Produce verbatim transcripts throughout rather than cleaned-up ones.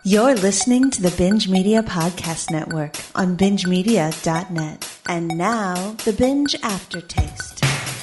You're listening to the Binge Media Podcast Network on binge media dot net. And now, the Binge Aftertaste.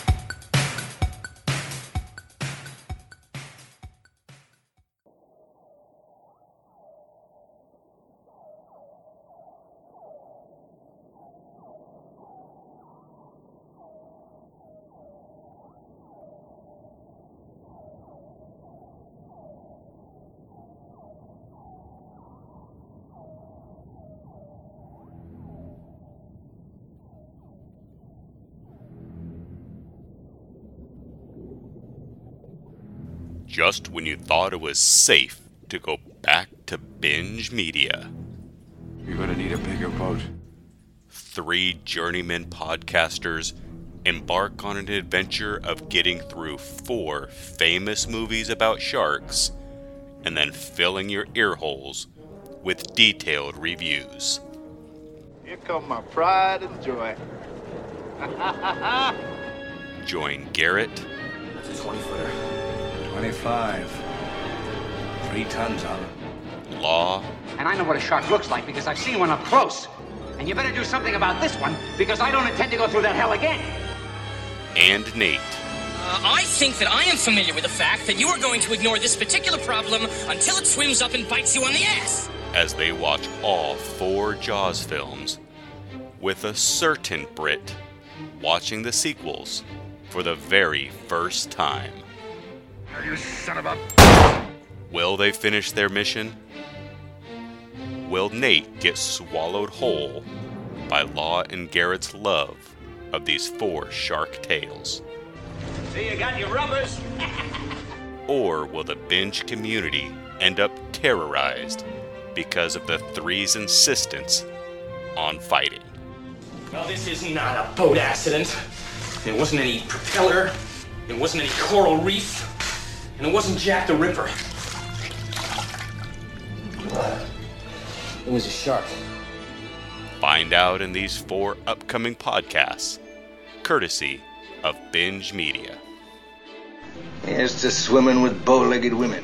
Just when you thought it was safe to go back to Binge Media. You're gonna need a bigger boat. Three journeyman podcasters embark on an adventure of getting through four famous movies about sharks and then filling your ear holes with detailed reviews. Here come my pride and joy. Join Garrett. That's a twenty footer. twenty-five. Three tons on it. Law. And I know what a shark looks like because I've seen one up close. And you better do something about this one because I don't intend to go through that hell again. And Nate. Uh, I think that I am familiar with the fact that you are going to ignore this particular problem until it swims up and bites you on the ass. As they watch all four Jaws films, with a certain Brit watching the sequels for the very first time. You son of a... Will they finish their mission? Will Nate get swallowed whole by Law and Garrett's love of these four shark tales? So you got your rubbers? Or will the binge community end up terrorized because of the three's insistence on fighting? Well, this is not a boat accident. It wasn't any propeller. It wasn't any coral reef. And it wasn't Jack the Ripper. It was a shark. Find out in these four upcoming podcasts, courtesy of Binge Media. Here's to swimming with bow-legged women.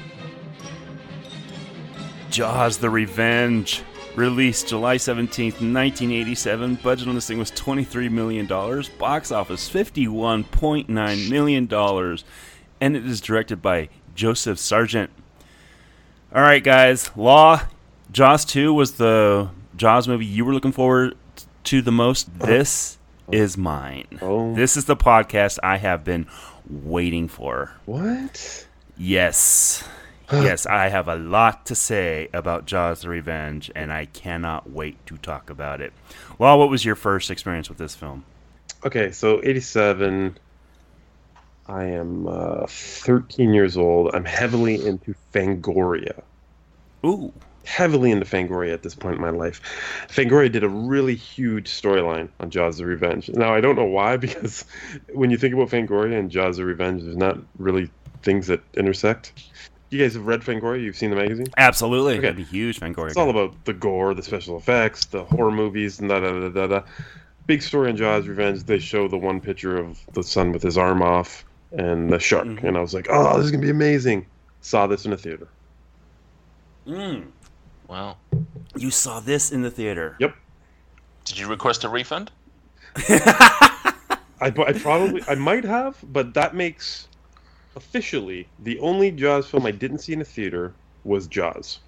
Jaws: The Revenge, released July seventeenth, nineteen eighty-seven. Budget on this thing was twenty-three million dollars. Box office fifty-one point nine million dollars. And it is directed by Joseph Sargent. All right, guys. Law, Jaws two was the Jaws movie you were looking forward to the most. This is mine. Oh. This is the podcast I have been waiting for. What? Yes. Yes, I have a lot to say about Jaws: The Revenge, and I cannot wait to talk about it. Law, what was your first experience with this film? Okay, so eighty-seven... I am uh, thirteen years old. I'm heavily into Fangoria. Ooh. Heavily into Fangoria at this point in my life. Fangoria did a really huge storyline on Jaws: The Revenge. Now, I don't know why, because when you think about Fangoria and Jaws: The Revenge, there's not really things that intersect. You guys have read Fangoria? You've seen the magazine? Absolutely. Okay. I'd be huge Fangoria. It's all about the gore, the special effects, the horror movies, and da da da da da. Big story on Jaws: Revenge. They show the one picture of the son with his arm off and the shark, mm-hmm. and I was like, "Oh, this is gonna be amazing!" Saw this in a theater. Mm. Wow! You saw this in the theater? Yep. Did you request a refund? I, I probably, I might have, but that makes officially the only Jaws film I didn't see in a theater was Jaws.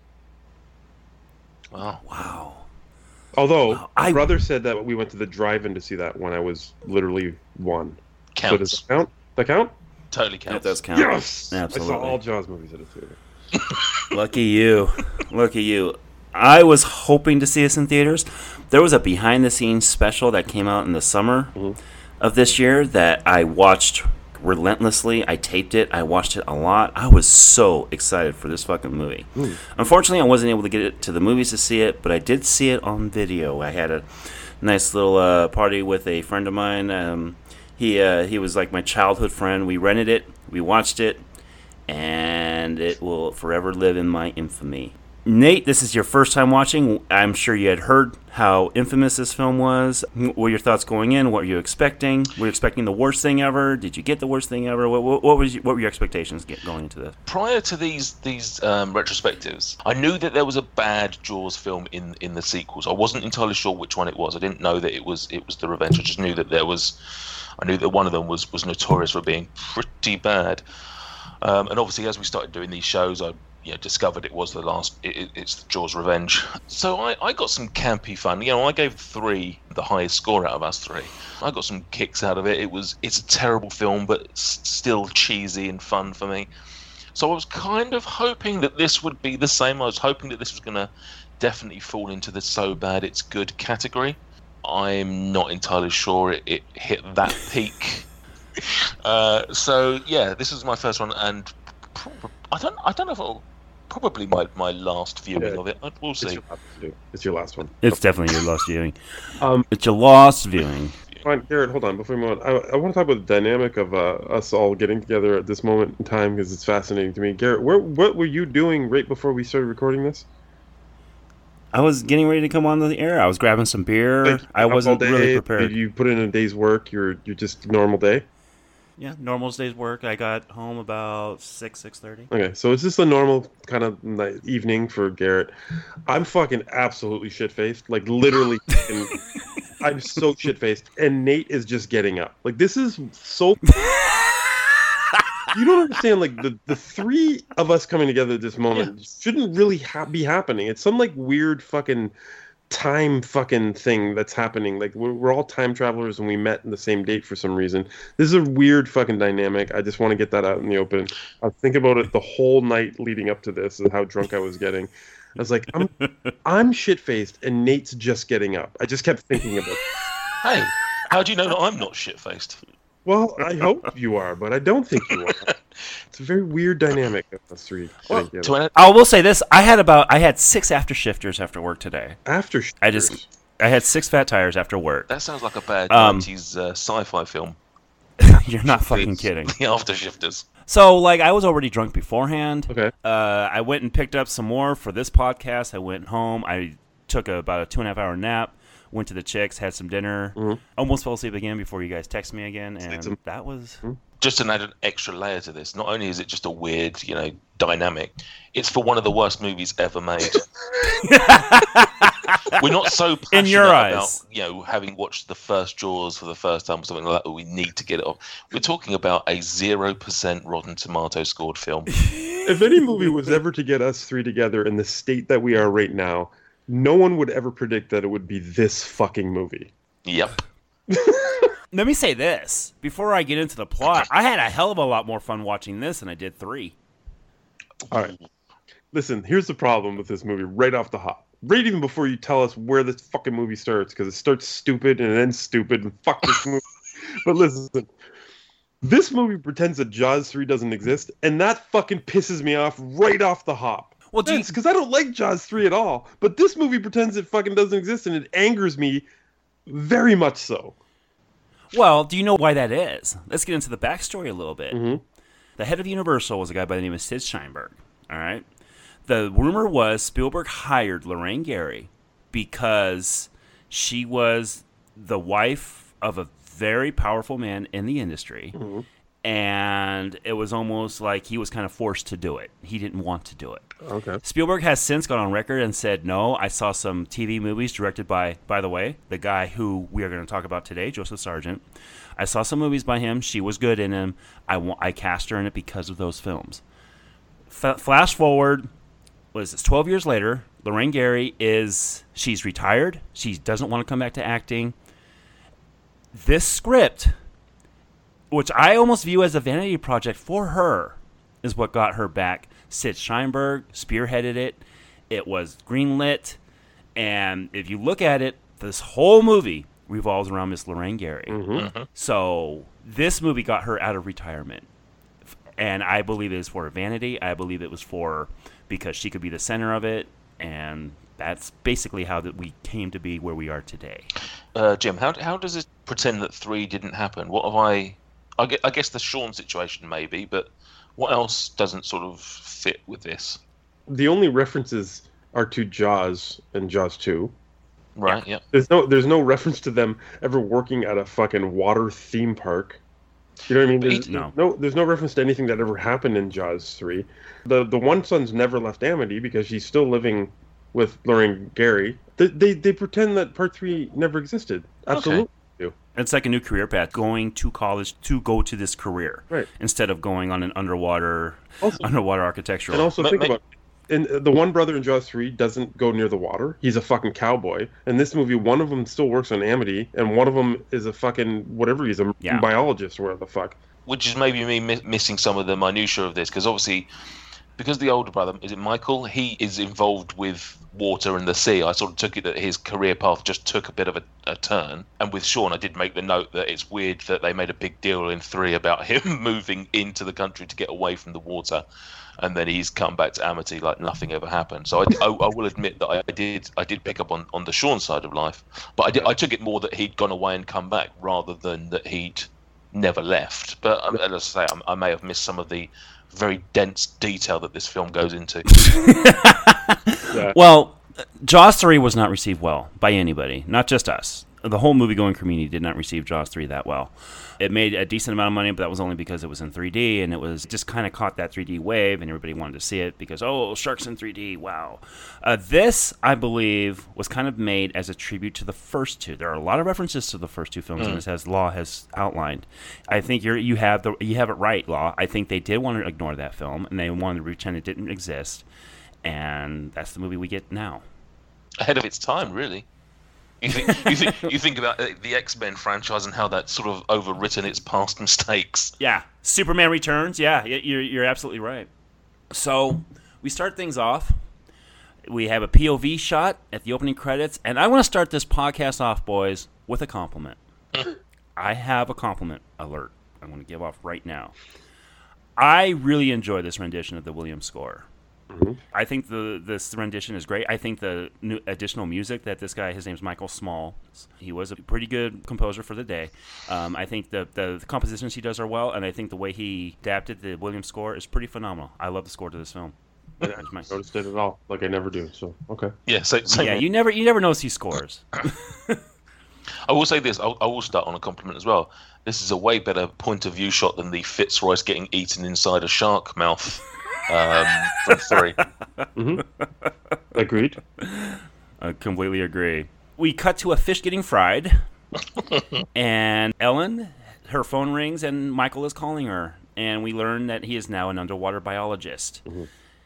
Wow! Wow! Although wow. my I... brother said that we went to the drive-in to see that when I was literally one. Counts. So does that count? That count? Totally counts. That does count. Yes! Absolutely. I saw all Jaws movies at a theater. Lucky you. Lucky you. I was hoping to see this in theaters. There was a behind-the-scenes special that came out in the summer mm-hmm. of this year that I watched relentlessly. I taped it. I watched it a lot. I was so excited for this fucking movie. Ooh. Unfortunately, I wasn't able to get it to the movies to see it, but I did see it on video. I had a nice little uh, party with a friend of mine. Um, he uh, he was like my childhood friend. We rented it. We watched it. And it will forever live in my infamy. Nate, this is your first time watching. I'm sure you had heard how infamous this film was. What were your thoughts going in? What were you expecting? Were you expecting the worst thing ever? Did you get the worst thing ever? What, what, what was you, what were your expectations get, going into this? Prior to these these um, retrospectives, I knew that there was a bad Jaws film in, in the sequels. I wasn't entirely sure which one it was. I didn't know that it was it was The Revenge. I just knew that there was. I knew that one of them was was notorious for being pretty bad. Um, and obviously, as we started doing these shows, I. Yeah, discovered it was the last. It, it, it's Jaws Revenge. So I, I got some campy fun. You know, I gave three the highest score out of us three. I got some kicks out of it. It was it's a terrible film, but s- still cheesy and fun for me. So I was kind of hoping that this would be the same. I was hoping that this was going to definitely fall into the so bad it's good category. I'm not entirely sure it, it hit that peak. Uh, so yeah, this is my first one, and I don't I don't know if it'll. Probably my, my last viewing Yeah. of it. We'll see. It's your, last, it's your last one. It's definitely your lost viewing. Um, it's your lost viewing. Fine, Garrett, hold on. Before we move on, I, I want to talk about the dynamic of uh, us all getting together at this moment in time because it's fascinating to me. Garrett, where, what were you doing right before we started recording this? I was getting ready to come on the air. I was grabbing some beer. Like, I wasn't all day, really prepared. Did you put in a day's work? You're you're just normal day? Yeah, normal day's work. I got home about six, six thirty. Okay, so it's just a normal kind of night, evening for Garrett. I'm fucking absolutely shit-faced. Like, literally fucking... I'm so shit-faced. And Nate is just getting up. Like, this is so... You don't understand, like, the, the three of us coming together at this moment yeah. shouldn't really ha- be happening. It's some, like, weird fucking... time fucking thing that's happening. Like, we're, we're all time travelers and we met in the same date for some reason. This is a weird fucking dynamic. I just want to get that out in the open. I was thinking about it the whole night leading up to this and how drunk I was getting. I was like, I'm I'm shit-faced and Nate's just getting up. I just kept thinking about it. Hey, how do you know that I'm not shit-faced? Well, I hope you are, but I don't think you are. It's a very weird dynamic of us three. Well, I will say this: I had about I had six after shifters after work today. After shifters? I just I had six fat tires after work. That sounds like a bad um, nineties uh, sci-fi film. You're not fucking kidding. The after shifters. So, like, I was already drunk beforehand. Okay. Uh, I went and picked up some more for this podcast. I went home. I took a, about a two and a half hour nap. Went to the Chicks, had some dinner. Mm-hmm. Almost fell asleep again before you guys texted me again, and some- that was. Mm-hmm. Just to add an extra layer to this, not only is it just a weird, you know, dynamic, it's for one of the worst movies ever made. We're not so passionate In your about, eyes. you know, having watched the first Jaws for the first time or something like that, we need to get it off. We're talking about a zero percent Rotten Tomato scored film. If any movie was ever to get us three together in the state that we are right now, no one would ever predict that it would be this fucking movie. Yep. Let me say this before I get into the plot. I had a hell of a lot more fun watching this than I did three. All right. Listen, here's the problem with this movie right off the hop. Right even before you tell us where this fucking movie starts, because it starts stupid and it ends stupid, and fuck this movie. But listen, this movie pretends that Jaws three doesn't exist, and that fucking pisses me off right off the hop. Well, do you- because I don't like Jaws three at all, but this movie pretends it fucking doesn't exist, and it angers me very much so. Well, do you know why that is? Let's get into the backstory a little bit. Mm-hmm. The head of Universal was a guy by the name of Sid Sheinberg. All right. The rumor was Spielberg hired Lorraine Gary because she was the wife of a very powerful man in the industry. Mm-hmm. And it was almost like he was kind of forced to do it. He didn't want to do it. Okay. Spielberg has since gone on record and said, no, I saw some T V movies directed by, by the way, the guy who we are going to talk about today, Joseph Sargent. I saw some movies by him. She was good in them. I, wa- I cast her in it because of those films. F- flash forward, what is this, twelve years later, Lorraine Gary is, she's retired. She doesn't want to come back to acting. This script, which I almost view as a vanity project for her, is what got her back. Sid Sheinberg spearheaded it. It was greenlit. And if you look at it, this whole movie revolves around Miss Lorraine Gary. Mm-hmm. So this movie got her out of retirement. And I believe it was for vanity. I believe it was for because she could be the center of it. And that's basically how that we came to be where we are today. Uh, Jim, how how does it pretend that three didn't happen? What have I... I guess, I guess the Sean situation maybe, but what else doesn't sort of fit with this? The only references are to Jaws and Jaws two. Right. Yeah. There's no there's no reference to them ever working at a fucking water theme park. You know what I mean? There's no. no there's no reference to anything that ever happened in Jaws three. The the one son's never left Amity because she's still living with Lorraine Gary. They they, they pretend that part three never existed. Absolutely. Okay. It's like a new career path, going to college to go to this career, right? Instead of going on an underwater also, underwater architectural. And also but, think but, about it. And the one brother in Jaws three doesn't go near the water. He's a fucking cowboy. In this movie, one of them still works on Amity, and one of them is a fucking whatever. He's a yeah. biologist or whatever the fuck. Which is maybe me mi- missing some of the minutiae of this, because obviously, because the older brother, is it Michael? He is involved with water and the sea. I sort of took it that his career path just took a bit of a, a turn. And with Sean, I did make the note that it's weird that they made a big deal in three about him moving into the country to get away from the water, and then he's come back to Amity like nothing ever happened. So I, I, I will admit that I did I did pick up on, on the Sean side of life, but I, did, I took it more that he'd gone away and come back rather than that he'd never left. But um, as I say, I, I may have missed some of the very dense detail that this film goes into. yeah. Well, Jaws three was not received well by anybody, not just us. The whole movie-going community did not receive Jaws three that well. It made a decent amount of money, but that was only because it was in three D, and it was just kind of caught that three D wave, and everybody wanted to see it because, oh, sharks in three D, wow. Uh, this, I believe, was kind of made as a tribute to the first two. There are a lot of references to the first two films, mm. and this, as Law has outlined. I think you're, you have the you have it right, Law. I think they did want to ignore that film, and they wanted to pretend it didn't exist, and that's the movie we get now. Ahead of its time, really. You think, you think you think about the X-Men franchise and how that's sort of overwritten its past mistakes. Yeah, Superman Returns. Yeah, you're you're absolutely right. So we start things off. We have a P O V shot at the opening credits, and I want to start this podcast off, boys, with a compliment. I have a compliment alert I want to give off right now. I really enjoy this rendition of the Williams score. Mm-hmm. I think the this rendition is great. I think the new additional music that this guy, his name's Michael Small, he was a pretty good composer for the day. Um, I think the, the the compositions he does are well, and I think the way he adapted the Williams score is pretty phenomenal. I love the score to this film. I didn't notice it at all, like I never do. So okay. Yeah. So, so yeah, you never you never notice he scores. I will say this. I'll, I will start on a compliment as well. This is a way better point of view shot than the Fitzroyce getting eaten inside a shark mouth. Um, from three. Mm-hmm. Agreed. I completely agree. We cut to a fish getting fried, and Ellen, her phone rings, and Michael is calling her, and we learn that he is now an underwater biologist. Mm-hmm.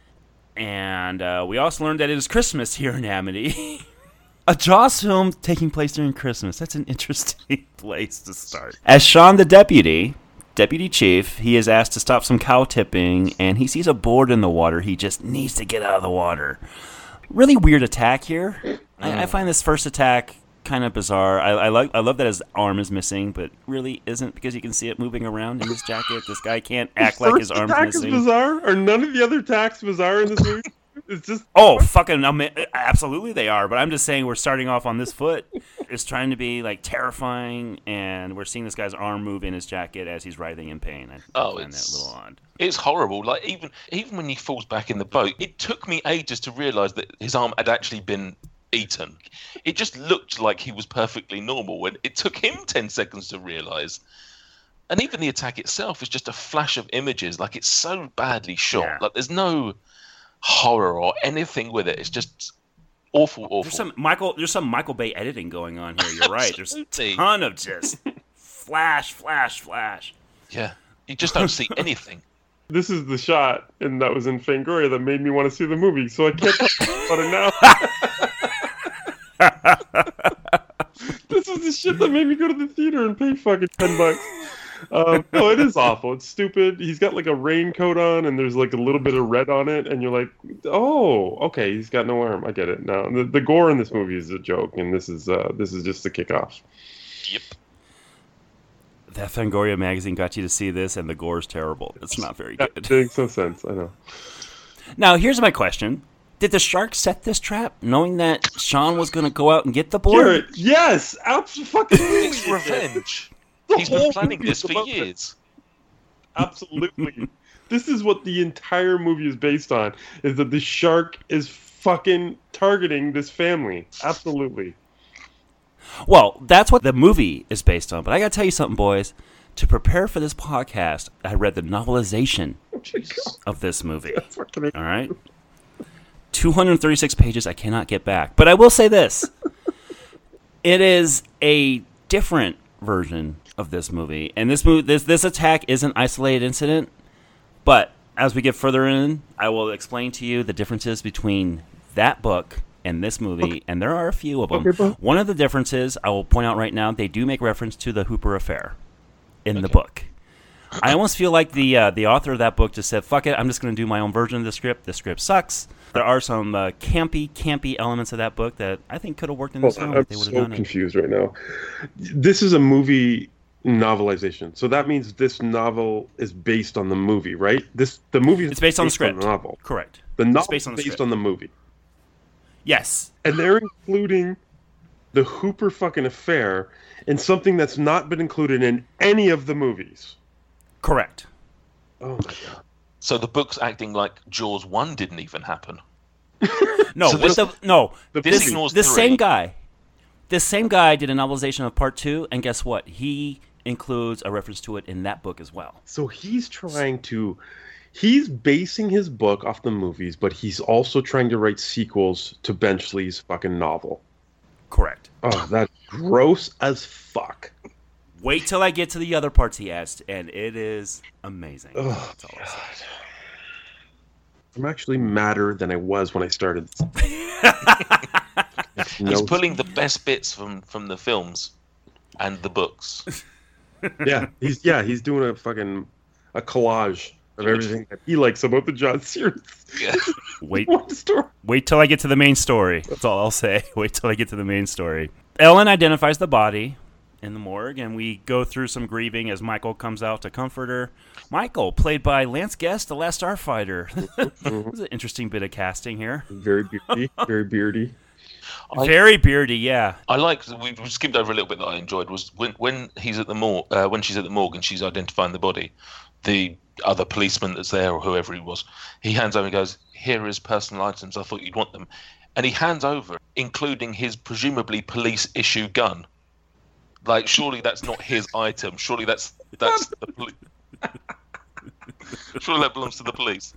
And uh, we also learned that it is Christmas here in Amity. A Jaws film taking place during Christmas. That's an interesting place to start. As Sean the deputy... Deputy Chief, he is asked to stop some cow tipping, and he sees a board in the water. He just needs to get out of the water. Really weird attack here. Mm. I, I find this first attack kind of bizarre. I, I like, I love that his arm is missing, but really isn't because you can see it moving around in his jacket. This guy can't act like his arm's attack missing. Is bizarre? Are none of the other attacks bizarre in this movie? It's just oh fucking absolutely they are, but I'm just saying we're starting off on this foot. It's trying to be like terrifying, and we're seeing this guy's arm move in his jacket as he's writhing in pain. I oh, find it's that a little odd. It's horrible. Like even even when he falls back in the boat, it took me ages to realise that his arm had actually been eaten. It just looked like he was perfectly normal, when it took him ten seconds to realise. And even the attack itself is just a flash of images. Like it's so badly shot. Yeah. Like there's no horror or anything with it. It's just awful, awful. There's some Michael. There's some Michael Bay editing going on here. You're right. There's a ton of just flash, flash, flash. Yeah, you just don't see anything. This is the shot, and that was in Fangoria that made me want to see the movie. So I can't talk about it now. This is the shit that made me go to the theater and pay fucking ten bucks. Um, no, it is awful. It's stupid. He's got like a raincoat on, and there's like a little bit of red on it, and you're like, "Oh, okay, he's got no arm. I get it now." The, the gore in this movie is a joke, and this is uh, this is just the kickoff. Yep. That Fangoria magazine got you to see this, and the gore is terrible. It's not very good. That makes no sense. I know. Now, here's my question: did the shark set this trap, knowing that Sean was going to go out and get the board? Jared, yes, absolutely. It's revenge. He's been planning this for years. Absolutely. This is what the entire movie is based on, is that the shark is fucking targeting this family. Absolutely. Well, that's what the movie is based on. But I got to tell you something, boys. To prepare for this podcast, I read the novelization of this movie. All right? two hundred thirty-six pages I cannot get back. But I will say this. It is a different version of this movie. And this movie, this this attack is an isolated incident. But as we get further in, I will explain to you the differences between that book and this movie. Okay. And there are a few of them. Okay, one of the differences, I will point out right now, they do make reference to the Hooper affair in okay. the book. I almost feel like the uh, the author of that book just said, fuck it, I'm just going to do my own version of the script. The script sucks. There are some uh, campy, campy elements of that book that I think could have worked in this well, film. I'm if they would have so done confused it. right now. This is a movie novelization, so that means this novel is based on the movie, right? This the movie is it's based, based on the script. On the novel. Correct. The novel it's based on the is based script. on the movie. Yes. And they're including the Hooper fucking affair in something that's not been included in any of the movies. Correct. Oh my god. So the book's acting like Jaws one didn't even happen. No, so this, the, no. The this this same guy, this same guy did a novelization of part two, and guess what? He includes a reference to it in that book as well. So he's trying to, he's basing his book off the movies, but he's also trying to write sequels to Benchley's fucking novel. Correct. Oh, that's gross as fuck. Wait till I get to the other parts he asked, and it is amazing. Oh, That's all I say. I'm actually madder than I was when I started. no. He's pulling the best bits from, from the films and the books. yeah, he's yeah he's doing a fucking a collage of everything that he likes about the Jaws series. Yeah. Wait, wait till I get to the main story. That's all I'll say. Wait till I get to the main story. Ellen identifies the body in the morgue, and we go through some grieving as Michael comes out to comfort her. Michael, played by Lance Guest, the Last Starfighter. It was an interesting bit of casting here. Very beardy. Very beardy. I, very beardy, yeah. I liked. We skimmed over a little bit that I enjoyed was when when he's at the morgue, uh, when she's at the morgue and she's identifying the body. The other policeman that's there, or whoever he was, he hands over and goes, "Here are his personal items. I thought you'd want them," and he hands over, including his presumably police issue gun. Like, surely that's not his item. Surely that's that's the police. Surely that belongs to the police.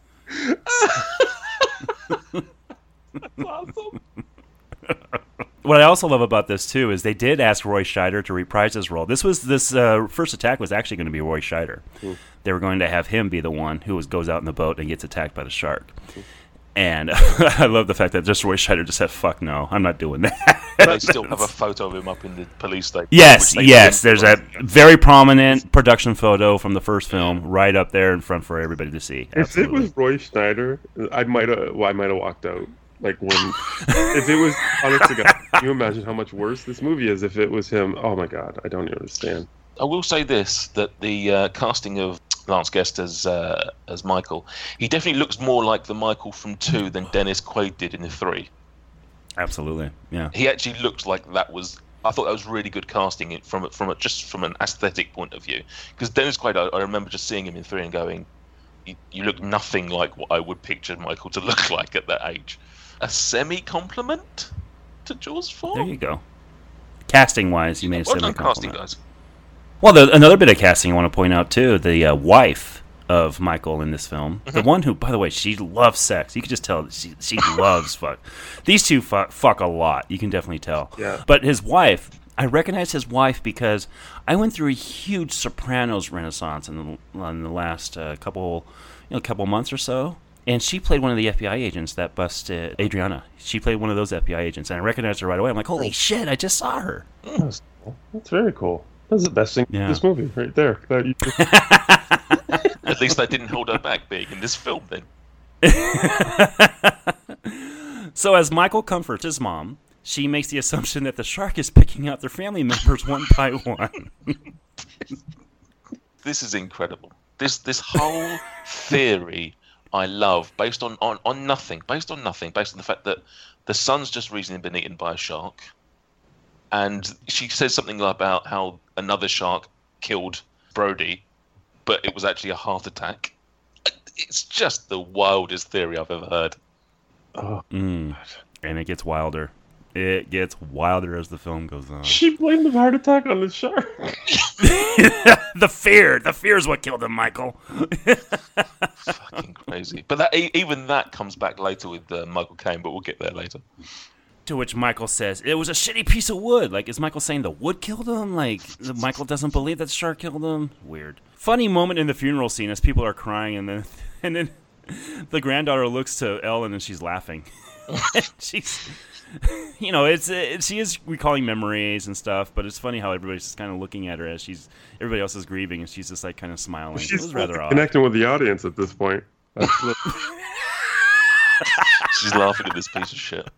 That's awesome. What I also love about this too is they did ask Roy Scheider to reprise his role. This was this uh, first attack was actually going to be Roy Scheider. Mm. They were going to have him be the one who was goes out in the boat and gets attacked by the shark. Mm. And I love the fact that just Roy Scheider just said, "Fuck no, I'm not doing that." They still have a photo of him up in the police station. Yes, yes. There's a very prominent production photo from the first film right up there in front for everybody to see. Absolutely. If it was Roy Scheider, I might have. Well, I might have walked out. Like when, if it was, honest to God, can you imagine how much worse this movie is if it was him? Oh my God, I don't even understand. I will say this: that the uh, casting of Lance Guest as uh, as Michael, he definitely looks more like the Michael from two than Dennis Quaid did in the three. Absolutely, yeah. He actually looked like that was. I thought that was really good casting from from a, just from an aesthetic point of view. Because Dennis Quaid, I, I remember just seeing him in three and going, you, "You look nothing like what I would picture Michael to look like at that age." A semi-compliment to Jaws four? There you go. Casting-wise, you made a well semi-compliment. Casting, guys. Well, the, another bit of casting I want to point out, too, the uh, wife of Michael in this film, mm-hmm. the one who, by the way, she loves sex. You can just tell she, she loves fuck. These two fuck, fuck a lot. You can definitely tell. Yeah. But his wife, I recognize his wife because I went through a huge Sopranos renaissance in the, in the last uh, couple, you know, couple months or so. And she played one of the F B I agents that busted Adriana. She played one of those F B I agents, and I recognized her right away. I'm like, holy shit, I just saw her. That's, that's very cool. That's the best thing yeah. in this movie, right there. That you At least that didn't hold her back big in this film, then. So as Michael comforts his mom, she makes the assumption that the shark is picking out their family members one by one. This is incredible. This this whole theory... I love, based on, on, on nothing, based on nothing, based on the fact that the son's just recently been eaten by a shark, and she says something about how another shark killed Brody, but it was actually a heart attack. It's just the wildest theory I've ever heard. Oh, Mm. And it gets wilder. It gets wilder as the film goes on. She blamed the heart attack on the shark. The fear. The fear is what killed him, Michael. Fucking crazy. But that e- even that comes back later with uh, Michael Caine, but we'll get there later. To which Michael says, it was a shitty piece of wood. Like, is Michael saying the wood killed him? Like, Michael doesn't believe that the shark killed him? Weird. Funny moment in the funeral scene as people are crying, and then and then the granddaughter looks to Ellen and she's laughing. She's... You know, it's it, she is recalling memories and stuff, but it's funny how everybody's just kind of looking at her as she's everybody else is grieving, and she's just like kind of smiling. She's it was rather odd. Connecting with the audience at this point. She's laughing at this piece of shit.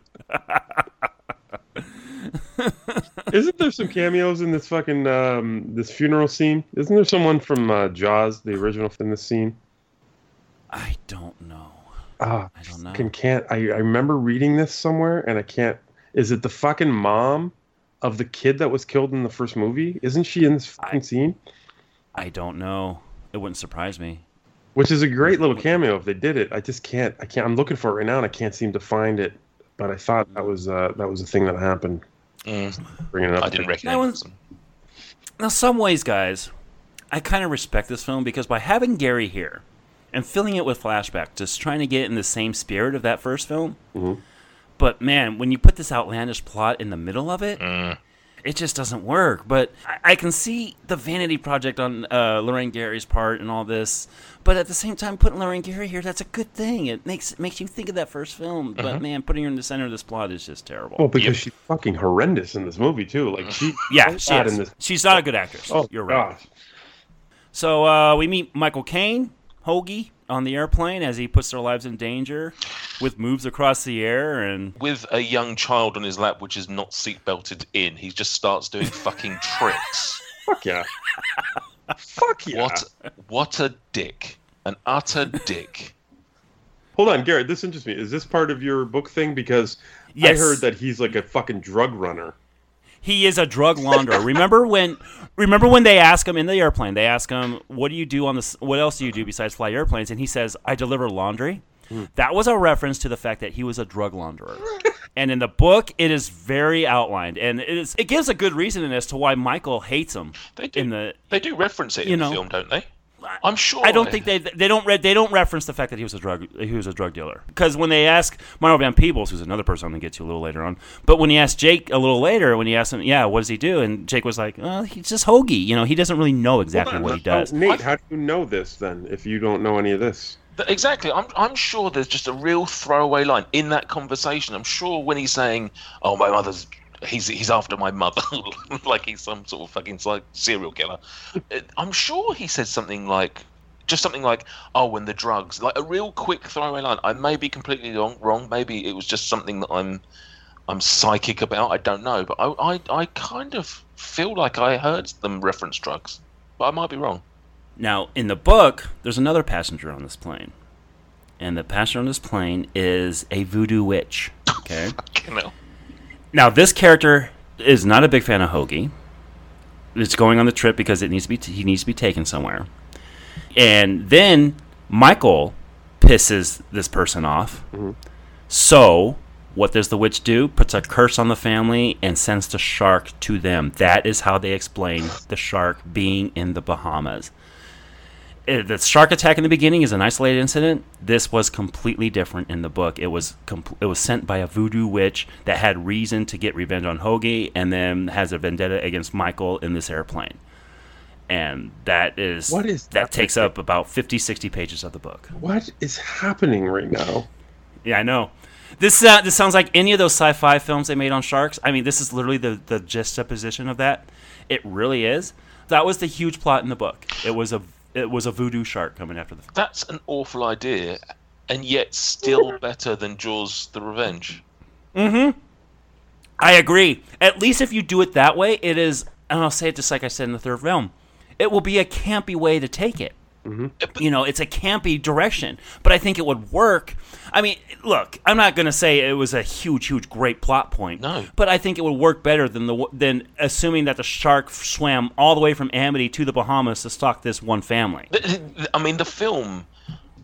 Isn't there some cameos in this fucking um, this funeral scene? Isn't there someone from uh, Jaws, the original, in this scene? I don't know. Ah, I don't know. Can, can't I, I remember reading this somewhere, and I can't. Is it the fucking mom of the kid that was killed in the first movie? Isn't she in this fucking I, scene? I don't know. It wouldn't surprise me. Which is a great little cameo if they did it. I just can't. I can't. I'm looking for it right now, and I can't seem to find it. But I thought that was uh, that was a thing that happened. Mm. Bringing it up. I didn't recognize it. Now, some ways, guys, I kind of respect this film because by having Gary here and filling it with flashback, just trying to get in the same spirit of that first film. Mm-hmm. But man, when you put this outlandish plot in the middle of it, mm. it just doesn't work. But I, I can see the vanity project on uh, Lorraine Gary's part and all this. But at the same time, putting Lorraine Gary here, that's a good thing. It makes it makes you think of that first film. Uh-huh. But man, putting her in the center of this plot is just terrible. Well, because Yep. she's fucking horrendous in this movie too. Like she, yeah, she's she bad is. in this. She's not a good actress. Oh, You're right. gosh. So uh, we meet Michael Caine, Hoagie, on the airplane as he puts their lives in danger with moves across the air and With a young child on his lap, which is not seatbelted in, he just starts doing fucking tricks. Fuck yeah. Fuck yeah. What? What a dick! An utter dick. Hold on, Garrett. This interests me. Is this part of your book thing? Because Yes. I heard that he's like a fucking drug runner. he is a drug launderer. remember when remember when they ask him in the airplane, they ask him, what do you do on this, what else do you do besides fly airplanes? And he says, I deliver laundry. Mm. That was a reference to the fact that he was a drug launderer. And in the book, it is very outlined, and it is it gives a good reason as to why Michael hates him. They do. In the, they do reference it you in know, the film, don't they? I'm sure. I don't think they they don't re- they don't reference the fact that he was a drug he was a drug dealer, because when they ask Mario Van Peebles, who's another person I'm gonna get to a little later on, but when he asked Jake a little later, when he asked him, yeah, what does he do, and Jake was like, well, he's just Hoagie, you know, he doesn't really know exactly what he does. Oh, Nate, how do you know this then? If you don't know any of this, Exactly. I'm I'm sure there's just a real throwaway line in that conversation. I'm sure when he's saying, "Oh, my mother's," he's he's after my mother, like he's some sort of fucking like serial killer. I'm sure he said something like, just something like, "Oh, when the drugs," like a real quick throwaway line. I may be completely wrong. Wrong. Maybe it was just something that I'm I'm psychic about. I don't know, but I I, I kind of feel like I heard them reference drugs, but I might be wrong. Now, in the book, there's another passenger on this plane. And the passenger on this plane is a voodoo witch. Okay? Fucking hell. Now, this character is not a big fan of Hoagie. It's going on the trip because it needs to be t- he needs to be taken somewhere. And then Michael pisses this person off. Mm-hmm. So, what does the witch do? Puts a curse on the family and sends the shark to them. That is how they explain the shark being in the Bahamas. The shark attack in the beginning is an isolated incident. This was completely different in the book. It was compl- it was sent by a voodoo witch that had reason to get revenge on Hoagie, and then has a vendetta against Michael in this airplane. And that is what is that, that takes up about fifty, sixty pages of the book. What is happening right now? Yeah, I know. This uh, this sounds like any of those sci-fi films they made on sharks. I mean, this is literally the the juxtaposition of that. It really is. That was the huge plot in the book. It was a It was a voodoo shark coming after the. That's an awful idea, and yet still better than Jaws: The Revenge. Mm-hmm. I agree. At least if you do it that way, it is, and I'll say it just like I said in the third film, it will be a campy way to take it. Mm-hmm. You know, it's a campy direction, but I think it would work. I mean, look, I'm not going to say it was a huge, huge, great plot point. No. But I think it would work better than the than assuming that the shark swam all the way from Amity to the Bahamas to stalk this one family. I mean, the film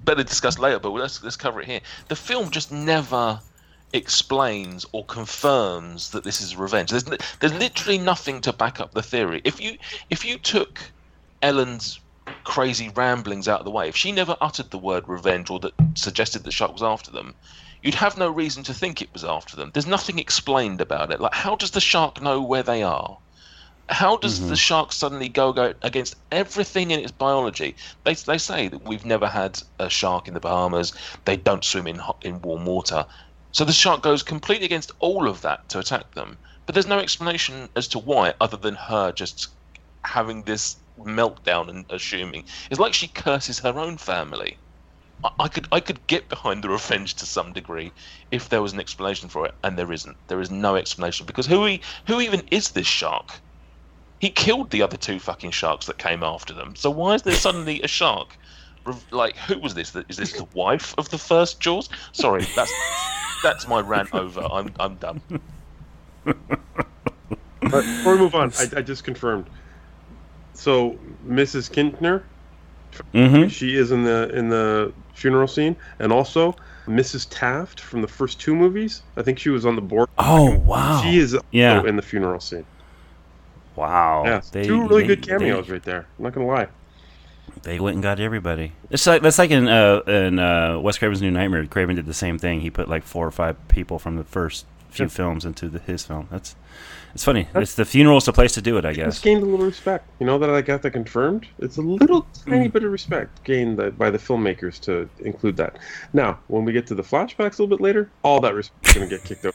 better discuss later, but let's let's cover it here. The film just never explains or confirms that this is revenge. There's there's literally nothing to back up the theory. If you if you took Ellen's crazy ramblings out of the way, if she never uttered the word revenge or that suggested the shark was after them, you'd have no reason to think it was after them. There's nothing explained about it. Like, how does the shark know where they are? How does mm-hmm. the shark suddenly go, go against everything in its biology? They they say that we've never had a shark in the Bahamas. They don't swim in hot, in warm water. So the shark goes completely against all of that to attack them. But there's no explanation as to why, other than her just having this meltdown and assuming. It's like she curses her own family. I, I could I could get behind the revenge to some degree if there was an explanation for it, and there isn't. There is no explanation, because who he, who even is this shark? He killed the other two fucking sharks that came after them. So why is there suddenly a shark? Like, who was this? Is this the wife of the first Jaws? Sorry, that's that's my rant over. I'm I'm done. But before we move on, I, I just confirmed. So Missus Kintner, mm-hmm. she is in the in the funeral scene, and also Missus Taft from the first two movies. I think she was on the board. Oh wow! She is yeah. in the funeral scene. Wow. Yeah, they, two really they, good cameos they, right there. I'm not gonna lie. They went and got everybody. It's like that's like in uh, in uh, Wes Craven's New Nightmare. Craven did the same thing. He put like four or five people from the first few yeah. films into the, his film. That's it's funny. That's, it's the funeral's the place to do it, I guess. It's gained a little respect. You know that I got that confirmed. It's a little tiny bit of respect gained by the filmmakers to include that. Now, when we get to the flashbacks a little bit later, all that respect is going to get kicked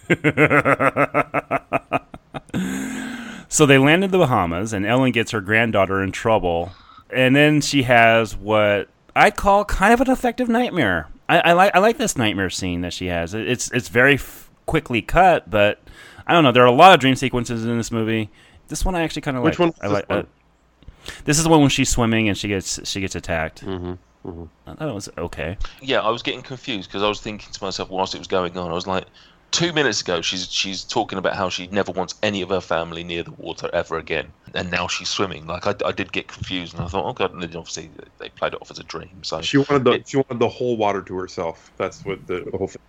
over. So they land in the Bahamas, and Ellen gets her granddaughter in trouble. And then she has what I call kind of an effective nightmare. I, I like I like this nightmare scene that she has. It's it's very f- quickly cut, but I don't know. There are a lot of dream sequences in this movie. This one I actually kind of like. Which one? I like. Uh, this is the one when she's swimming and she gets she gets attacked. Mm-hmm. Mm-hmm. I thought it was okay. Yeah, I was getting confused because I was thinking to myself whilst it was going on, I was like, two minutes ago she's she's talking about how she never wants any of her family near the water ever again, and now she's swimming. Like I, I did get confused, and I thought, oh god, and then obviously they played it off as a dream. So she wanted the it, she wanted the whole water to herself. That's what the, the whole thing.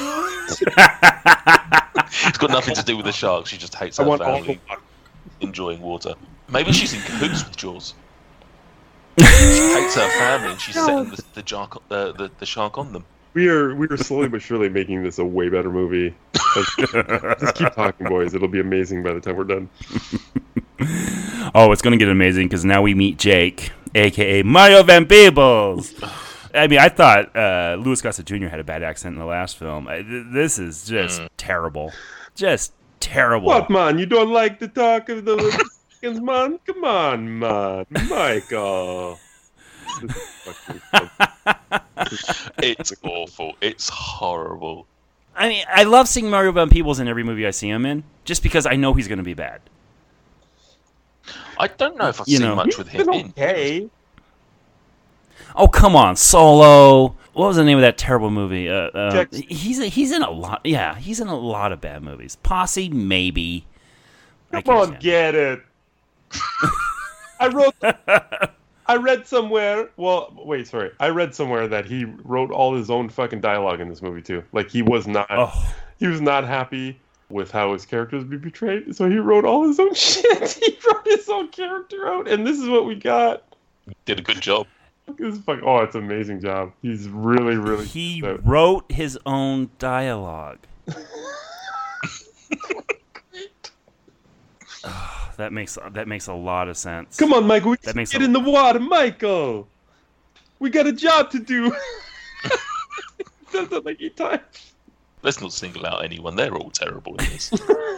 It's got nothing to do with the sharks. She just hates her I want family all the water. Enjoying water. Maybe she's in cahoots with Jaws. She hates her family, and she's setting the the, shark, uh, the the shark on them. We are we are slowly but surely making this a way better movie. Just keep talking, boys. It'll be amazing by the time we're done. Oh, it's going to get amazing because now we meet Jake, a k a. Mario Van Peebles. I mean, I thought uh, Louis Gossett Junior had a bad accent in the last film. I, th- this is just mm. terrible. Just terrible. What, man? You don't like the talk of the Mexicans, man? Come on, man. Michael. It's awful. It's horrible. I mean, I love seeing Mario Van Peebles in every movie I see him in, just because I know he's going to be bad. I don't know if I've you seen know, much with him in. Okay. Oh, come on, Solo. What was the name of that terrible movie? Uh, uh, he's he's in a lot. Yeah, he's in a lot of bad movies. Posse, maybe. Come on, get it. I wrote. I read somewhere. Well, wait, sorry. I read somewhere that he wrote all his own fucking dialogue in this movie too. Like he was not. Oh. He was not happy with how his characters be portrayed, so he wrote all his own shit. He wrote his own character out, and this is what we got. Did a good job. This fuck, oh, it's an amazing job. He's really, really. He wrote his own dialogue. Oh, that makes that makes a lot of sense. Come on, Michael. We that makes get a... in the water, Michael. We got a job to do. Does that like eight times? Let's not single out anyone. They're all terrible in this.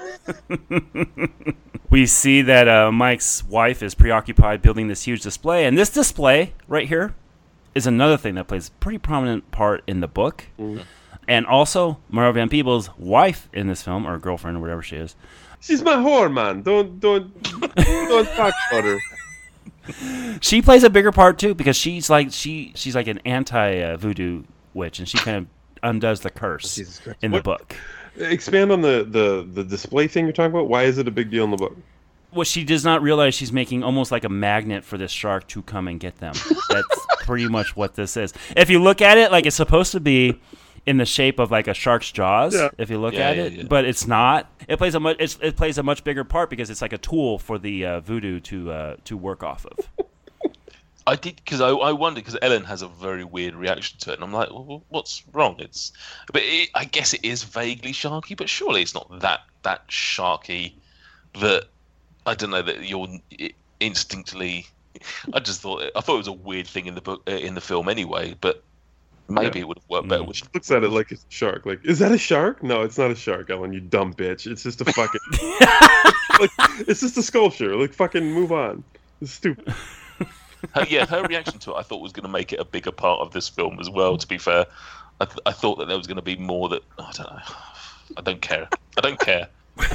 We see that uh, Mike's wife is preoccupied building this huge display, and this display right here is another thing that plays a pretty prominent part in the book. Mm-hmm. And also, Mario Van Peebles' wife in this film, or girlfriend, or whatever she is. She's my whore, man. Don't don't don't talk about her. She plays a bigger part too because she's like she she's like an anti uh, voodoo witch, and she kind of undoes the curse in what, the book. Expand on the, the, the display thing you're talking about. Why is it a big deal in the book? what she does not realize, she's making almost like a magnet for this shark to come and get them. That's pretty much what this is. If you look at it, like it's supposed to be in the shape of like a shark's jaws. Yeah. If you look Yeah, at yeah, it, yeah. but it's not. It plays a much. It's, it plays a much bigger part because it's like a tool for the uh, voodoo to uh, to work off of. I did because I, I wondered because Ellen has a very weird reaction to it, and I'm like, well, what's wrong? It's, but it, I guess it is vaguely sharky, but surely it's not that that sharky that I don't know that you're instinctively. I just thought I thought it was a weird thing in the book uh, in the film anyway, but maybe Yeah. it would have worked better. Mm. With She looks at it like it's a shark. Like, is that a shark? No, it's not a shark, Ellen. You dumb bitch. It's just a fucking. like, it's just a sculpture. Like, fucking move on. It's stupid. her, yeah, her reaction to it, I thought was going to make it a bigger part of this film as well. To be fair, I, th- I thought that there was going to be more that oh, I don't know. I don't care. I don't care.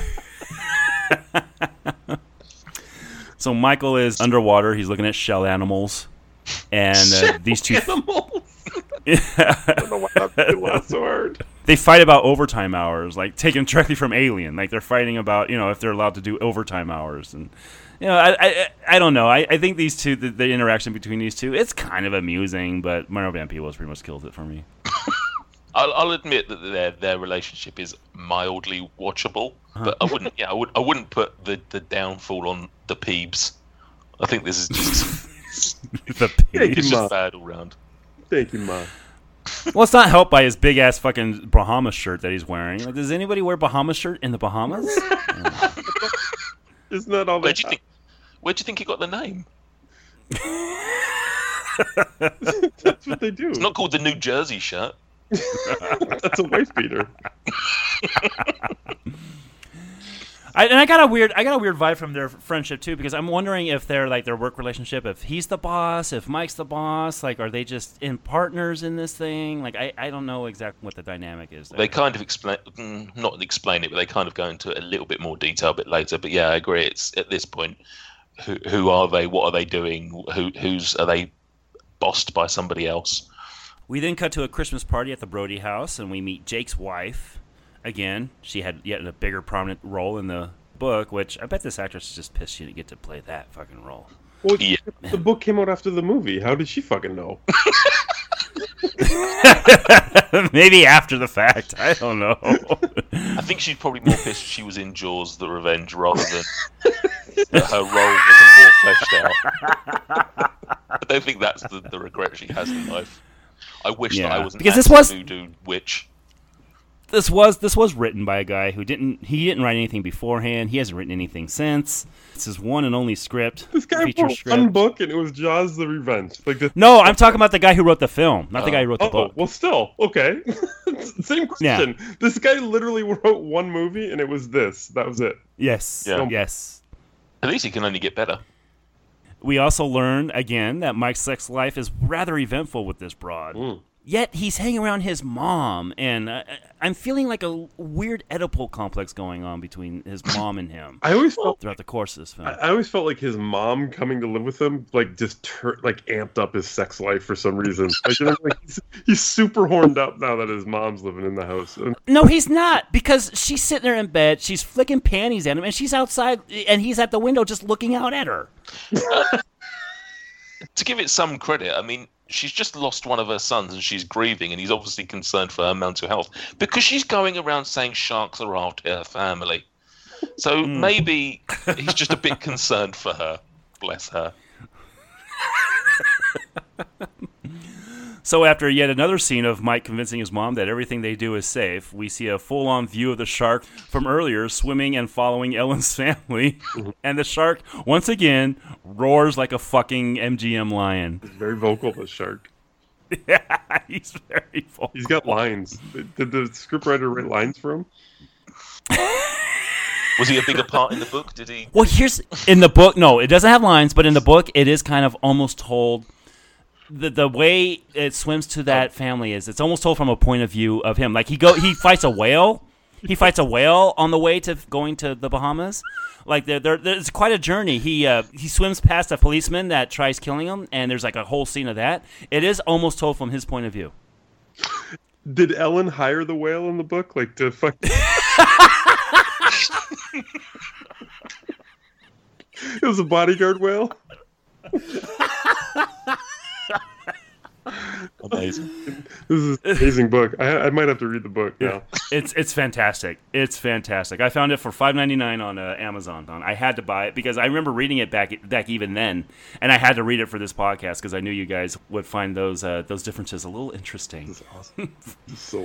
So Michael is underwater. He's looking at shell animals, and uh, these two. Animals. I don't know why that laughed so hard. They fight about overtime hours, like taken directly from Alien. Like they're fighting about, you know, if they're allowed to do overtime hours, and you know, I I, I don't know. I, I think these two, the, the interaction between these two, it's kind of amusing, but Mario Van Peebles pretty much kills it for me. I'll, I'll admit that their their relationship is mildly watchable, but I wouldn't. Yeah, I would. I wouldn't put the, the downfall on the Peebs. I think this is just The Thank it's you, Ma. just bad all round. Thank you, Ma. Well, it's not helped by his big ass fucking Bahamas shirt that he's wearing. Like, does anybody wear Bahamas shirt in the Bahamas? Isn't that all Where that? do you think? Where do you think he got the name? That's what they do. It's not called the New Jersey shirt. That's a wife beater. I, and I got a weird, I got a weird vibe from their friendship too, because I'm wondering if they're like their work relationship, if he's the boss, if Mike's the boss, like are they just in partners in this thing? Like I, I don't know exactly what the dynamic is there. They kind of explain, mm, not explain it, but they kind of go into it a little bit more detail a bit later. But yeah, I agree. It's at this point, who who are they? What are they doing? Who who's are they bossed by somebody else? We then cut to a Christmas party at the Brody house, and we meet Jake's wife. Again, she had yet a bigger prominent role in the book, which I bet this actress is just pissed she didn't get to play that fucking role. Well, Yeah. the book came out after the movie. How did she fucking know? Maybe after the fact. I don't know. I think she's probably more pissed she was in Jaws: The Revenge rather than that her role wasn't more fleshed out. I don't think that's the, the regret she has in life. I wish Yeah. that I wasn't Because this actually was- a voodoo witch. This was this was written by a guy who didn't he didn't write anything beforehand. He hasn't written anything since. It's his one and only script. This guy feature wrote script. one book, and it was Jaws: The Revenge. Like this. No, I'm talking about the guy who wrote the film, not the guy who wrote the Oh, book. well, still okay. Same question. This guy literally wrote one movie, and it was this. That was it. Yes. Yeah. Yes. At least he can only get better. We also learn again that Mike's sex life is rather eventful with this broad. Mm. Yet he's hanging around his mom, and uh, I'm feeling like a weird Oedipal complex going on between his mom and him I always felt. throughout the course of this film. I I always felt like his mom coming to live with him, like just tur- like amped up his sex life for some reason. Like, you know, like he's, he's super horned up now that his mom's living in the house. And No, he's not, because she's sitting there in bed, she's flicking panties at him, and she's outside, and he's at the window just looking out at her. To give it some credit, I mean, she's just lost one of her sons and she's grieving, and he's obviously concerned for her mental health because she's going around saying sharks are after her family. So Hmm. maybe he's just a bit concerned for her. Bless her. So after yet another scene of Mike convincing his mom that everything they do is safe, we see a full-on view of the shark from earlier swimming and following Ellen's family. And the shark, once again, roars like a fucking M G M lion. he's very vocal, this shark. Yeah, he's very vocal. He's got lines. Did the scriptwriter write lines for him? Was he a bigger part in the book? Did he? Well, here's in the book. No, it doesn't have lines, but in the book, it is kind of almost told. The the way it swims to that family is it's almost told from a point of view of him. Like he go he fights a whale. He fights a whale on the way to going to the Bahamas. Like there there there's quite a journey. He uh, he swims past a policeman that tries killing him, and there's like a whole scene of that. It is almost told from his point of view. Did Ellen hire the whale in the book, like to fuck? It was a bodyguard whale. Amazing. This is an amazing book. I, I might have to read the book now. It's it's fantastic. It's fantastic. I found it for five ninety-nine on uh, Amazon. I had to buy it because I remember reading it back back even then, and I had to read it for this podcast because I knew you guys would find those uh, those differences a little interesting. This is awesome. So.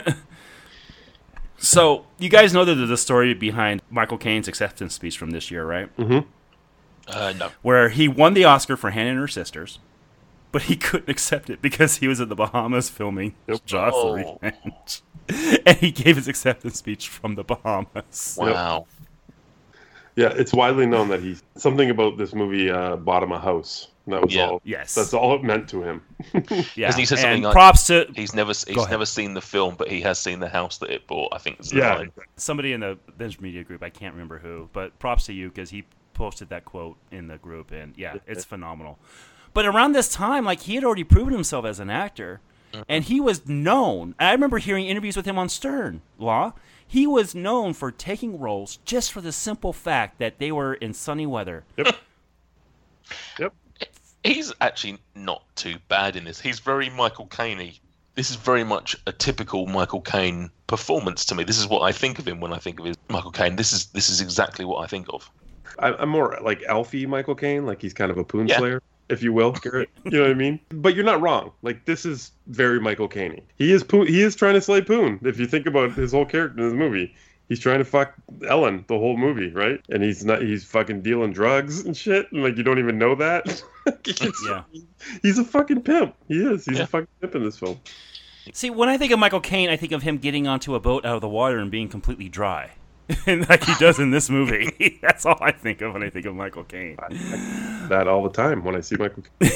So you guys know the the story behind Michael Caine's acceptance speech from this year, right? Mm-hmm. Uh, no. Where he won the Oscar for Hannah and Her Sisters, but he couldn't accept it because he was in the Bahamas filming Yep. Jaws the Oh. Revenge. And he gave his acceptance speech from the Bahamas. Wow. Yeah, it's widely known that he something about this movie uh, bought him a house. That was Yeah. all. Yes. That's all it meant to him. Yeah. Because he said something and like, props to He's never he's ahead. never seen the film, but he has seen the house that it bought. I think is the Yeah. line. somebody in the Binge Media group. I can't remember who, but props to you because he posted that quote in the group, and yeah, it's phenomenal. But around this time, like, he had already proven himself as an actor, and he was known. I remember hearing interviews with him on Stern Law. He was known for taking roles just for the simple fact that they were in sunny weather. Yep. Yep. He's actually not too bad in this. He's very Michael Caine-y. This is very much a typical Michael Caine performance to me. This is what I think of him when I think of his Michael Caine. This is this is exactly what I think of. I, I'm more like Alfie Michael Caine, like he's kind of a poon Yeah. slayer, if you will, Garrett. You know what I mean? But you're not wrong. Like, this is very Michael Caine. He is poon, he is trying to slay Poon. If you think about his whole character in this movie, he's trying to fuck Ellen the whole movie, right? And he's not. He's fucking dealing drugs and shit, and like you don't even know that. It's- Yeah. He's a fucking pimp. He is. He's Yeah. a fucking pimp in this film. See, when I think of Michael Caine, I think of him getting onto a boat out of the water and being completely dry. And like he does in this movie. That's all I think of when I think of Michael Caine. That all the time when I see Michael Caine.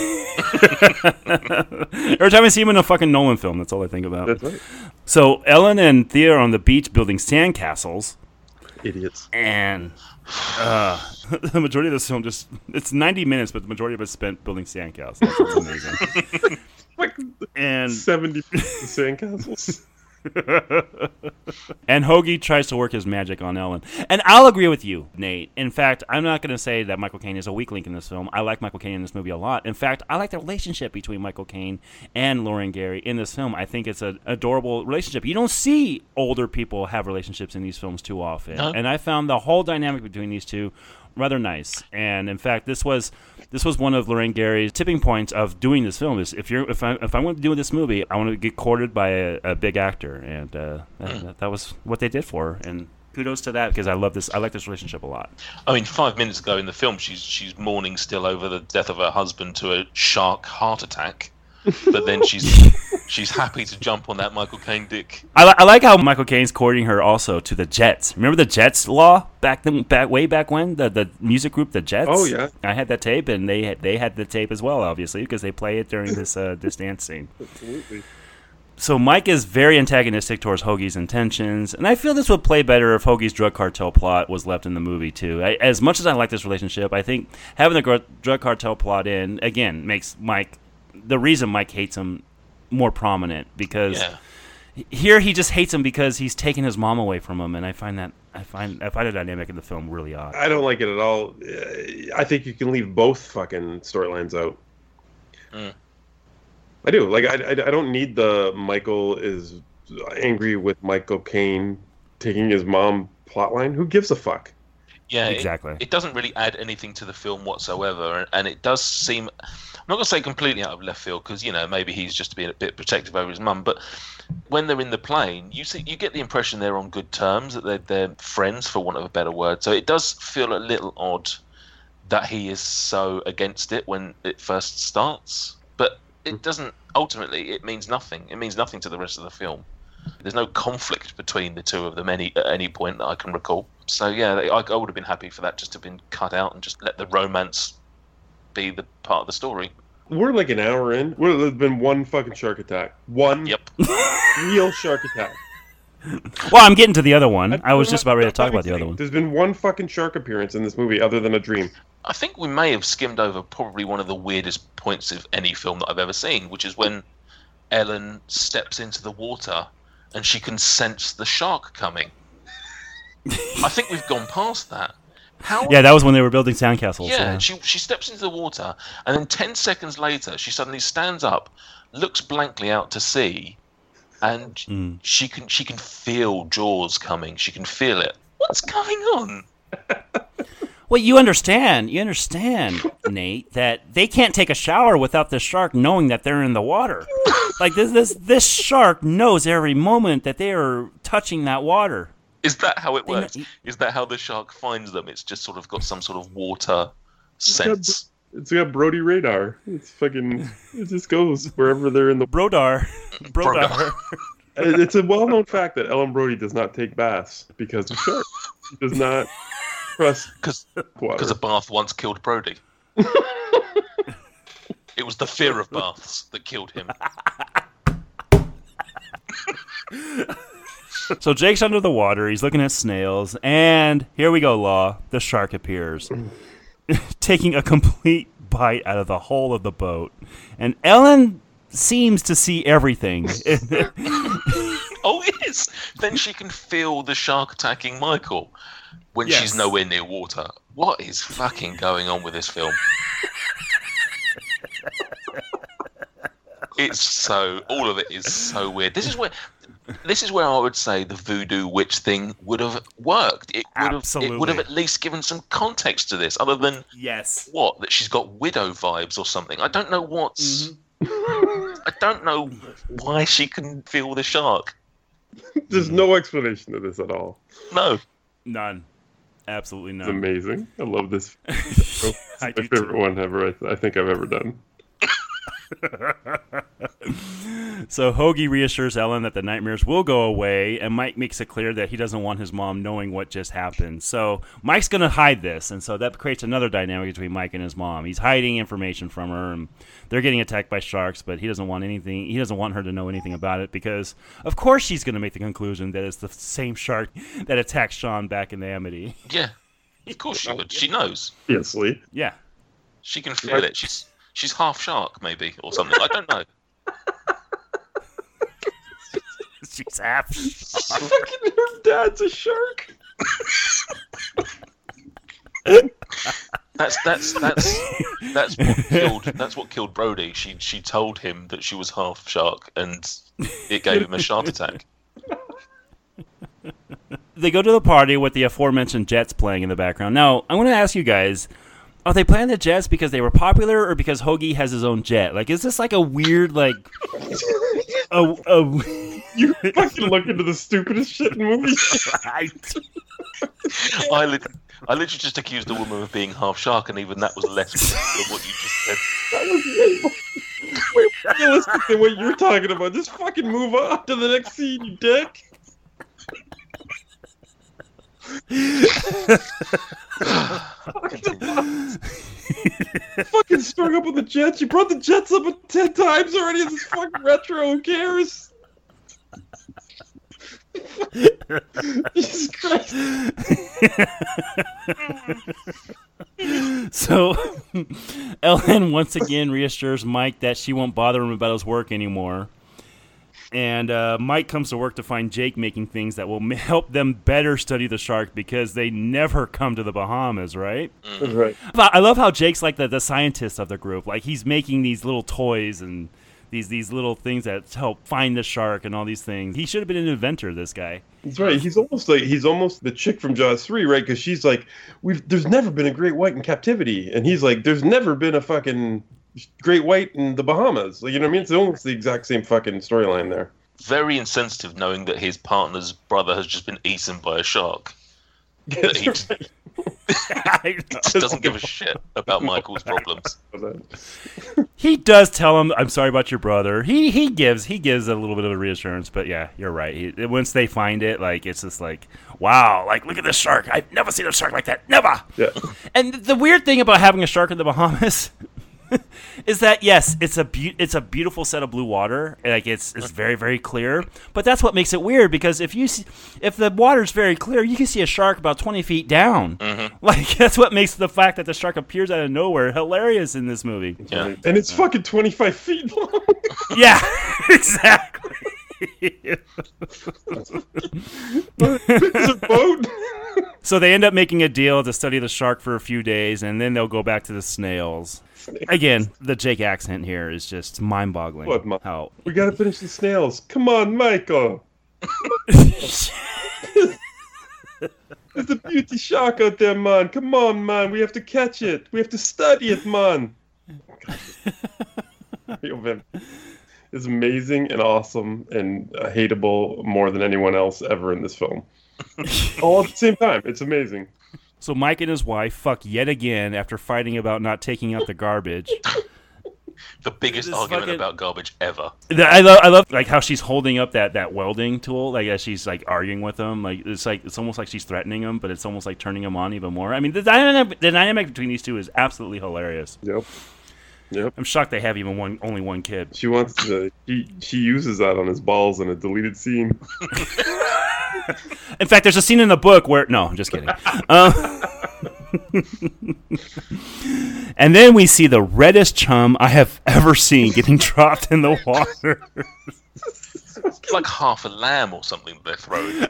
Every time I see him in a fucking Nolan film, that's all I think about. That's right. So Ellen and Thea are on the beach building sandcastles, Idiots. and uh, the majority of this film just, it's ninety minutes, but the majority of it spent building sandcastles. That's amazing. Like And seventy sandcastles. And Hoagie tries to work his magic on Ellen. And I'll agree with you, Nate. In fact, I'm not going to say that Michael Caine is a weak link in this film. I like Michael Caine in this movie a lot. In fact, I like the relationship between Michael Caine and Lauren Gary in this film. I think it's an adorable relationship. You don't see older people have relationships in these films too often. No. And I found the whole dynamic between these two rather nice. And in fact, this was this was one of Lorraine Gary's tipping points of doing this film. Is if you're if I if I want to do this movie, I want to get courted by a, a big actor, and uh, that, Mm. that, that was what they did for her. And kudos to that, because I love this. I like this relationship a lot. I mean, five minutes ago in the film, she's she's mourning still over the death of her husband to a shark heart attack, but then she's she's happy to jump on that Michael Caine dick. I, li- I like how Michael Caine's courting her also to the Jets. Remember the Jets law back then, back way back when the the music group the Jets. Oh, yeah. I had that tape, and they had, they had the tape as well, obviously, because they play it during this uh, this dance scene. Absolutely. So Mike is very antagonistic towards Hoagie's intentions, and I feel this would play better if Hoagie's drug cartel plot was left in the movie too. I, as much as I like this relationship, I think having the gr- drug cartel plot in again makes Mike the reason Mike hates him more prominent, because Yeah. here he just hates him because he's taken his mom away from him, and I find that I find I find the dynamic in the film really odd. I don't like it at all. Uh, I think you can leave both fucking storylines out. Mm. I do. Like, I, I, I don't need the Michael is angry with Michael Caine taking his mom plotline. Who gives a fuck? Yeah, it- Exactly. It, doesn't really add anything to the film whatsoever, and it does seem. I'm not going to say completely out of left field, because you know maybe he's just being a bit protective over his mum. But when they're in the plane, you see, you get the impression they're on good terms, that they're they're friends, for want of a better word. So it does feel a little odd that he is so against it when it first starts. But it doesn't. Ultimately, it means nothing. It means nothing to the rest of the film. There's no conflict between the two of them any at any point that I can recall. So yeah, I, I would have been happy for that just to have been cut out and just let the romance be the part of the story. We're like an hour in. Well, there's been one fucking shark attack. One Yep. real shark attack. Well, I'm getting to the other one. I was just about ready to talk about the other one. There's been one fucking shark appearance in this movie other than a dream. I think we may have skimmed over probably one of the weirdest points of any film that I've ever seen, which is when Ellen steps into the water and she can sense the shark coming. I think we've gone past that, How? Yeah, that was when they were building sandcastles. Yeah, Yeah. she she steps into the water, and then ten seconds later, she suddenly stands up, looks blankly out to sea, and Mm. she can she can feel Jaws coming. She can feel it. What's going on? Well, you understand, you understand, Nate, that they can't take a shower without the shark knowing that they're in the water. Like this, this, this shark knows every moment that they are touching that water. Is that how it They know- works? Is that how the shark finds them? It's just sort of got some sort of water It's got, sense. it's got Brody radar. It's fucking. It just goes wherever they're in the. Brodar, Brodar. It's a well-known fact that Ellen Brody does not take baths because of sharks. She does not trust Because water. a bath once killed Brody. It was the fear of baths that killed him. So Jake's under the water. He's looking at snails, and here we go, Law. The shark appears, taking a complete bite out of the hull of the boat, and Ellen seems to see everything. Oh, yes. Then she can feel the shark attacking Michael when Yes. she's nowhere near water. What is fucking going on with this film? It's so all of it is so weird. This is where this is where I would say the voodoo witch thing would have worked. It would have it Absolutely. would have at least given some context to this, other than Yes. what that she's got widow vibes or something. I don't know what's. Mm-hmm. I don't know why she can feel the shark. There's no explanation to this at all. No. None. Absolutely It's none. amazing. I love this. It's I my do favorite too. one ever. I, th- I think I've ever done. So Hoagie reassures Ellen that the nightmares will go away, and Mike makes it clear that he doesn't want his mom knowing what just happened. So Mike's going to hide this, and so that creates another dynamic between Mike and his mom. He's hiding information from her, and they're getting attacked by sharks, but he doesn't want anything. He doesn't want her to know anything about it because, of course, she's going to make the conclusion that it's the same shark that attacked Sean back in the Amity. Yeah. Of course she would. She knows. Obviously. Yeah. She can feel it. She's she's half shark, maybe, or something. I don't know. She's half. Fucking her dad's a shark. That's that's that's that's what killed that's what killed Brody. She she told him that she was half shark, and it gave him a shark attack. They go to the party with the aforementioned Jets playing in the background. Now, I want to ask you guys, are they playing the Jets because they were popular or because Hoagie has his own jet? Like, is this like a weird, like, a, a... You fucking look into the stupidest shit in movies. I, I, lit- I literally just accused a woman of being half shark, and even that was less than what you just said. That was way more, way more realistic than what you're talking about. Just fucking move on to the next scene, you dick. Fucking sprung up with the Jets. You brought the Jets up ten times already. This is fucking retro. Who cares? Jesus Christ. So, Ellen once again reassures Mike that she won't bother him about his work anymore. And uh, Mike comes to work to find Jake making things that will m- help them better study the shark because they never come to the Bahamas, right? That's right. But I love how Jake's like the, the scientist of the group. Like, he's making these little toys and these these little things that help find the shark and all these things. He should have been an inventor, this guy. That's right. He's almost like he's almost the chick from Jaws three, right? Because she's like, "We've there's never been a great white in captivity," and he's like, "There's never been a fucking great white in the Bahamas." Like, you know what I mean? It's almost the exact same fucking storyline there. Very insensitive, knowing that his partner's brother has just been eaten by a shark. That he just, he just doesn't give a shit about Michael's problems. He does tell him, "I'm sorry about your brother." He he gives he gives a little bit of a reassurance, but yeah, you're right. He, once they find it, like, it's just like, wow, like, look at this shark. I've never seen a shark like that, never. Yeah. And the weird thing about having a shark in the Bahamas is that, yes, it's a be- it's a beautiful set of blue water. Like, it's it's very, very clear. But that's what makes it weird, because if you see, if the water's very clear, you can see a shark about twenty feet down. Mm-hmm. Like, that's what makes the fact that the shark appears out of nowhere hilarious in this movie. Yeah. And it's fucking twenty-five feet long. Yeah, exactly. It's a boat. So they end up making a deal to study the shark for a few days, and then they'll go back to the snails. Again, the Jake accent here is just mind-boggling. What, Ma- How We gotta finish the snails. Come on, Michael. There's a beauty shark out there, man. Come on, man. We have to catch it. We have to study it, man. It's amazing and awesome and uh, hateable more than anyone else ever in this film. All at the same time. It's amazing. So Mike and his wife fuck yet again after fighting about not taking out the garbage. The biggest This argument fucking- about garbage ever. I love, I love like how she's holding up that, that welding tool, like as she's like arguing with him. Like it's like it's almost like she's threatening him, but it's almost like turning him on even more. I mean, the dynamic, the dynamic between these two is absolutely hilarious. Yep. Yep. I'm shocked they have even one, only one kid. She wants to. She she uses that on his balls in a deleted scene. In fact, there's a scene in the book where no, I'm just kidding. Um, and then we see the reddest chum I have ever seen getting dropped in the water. It's like half a lamb or something they're throwing.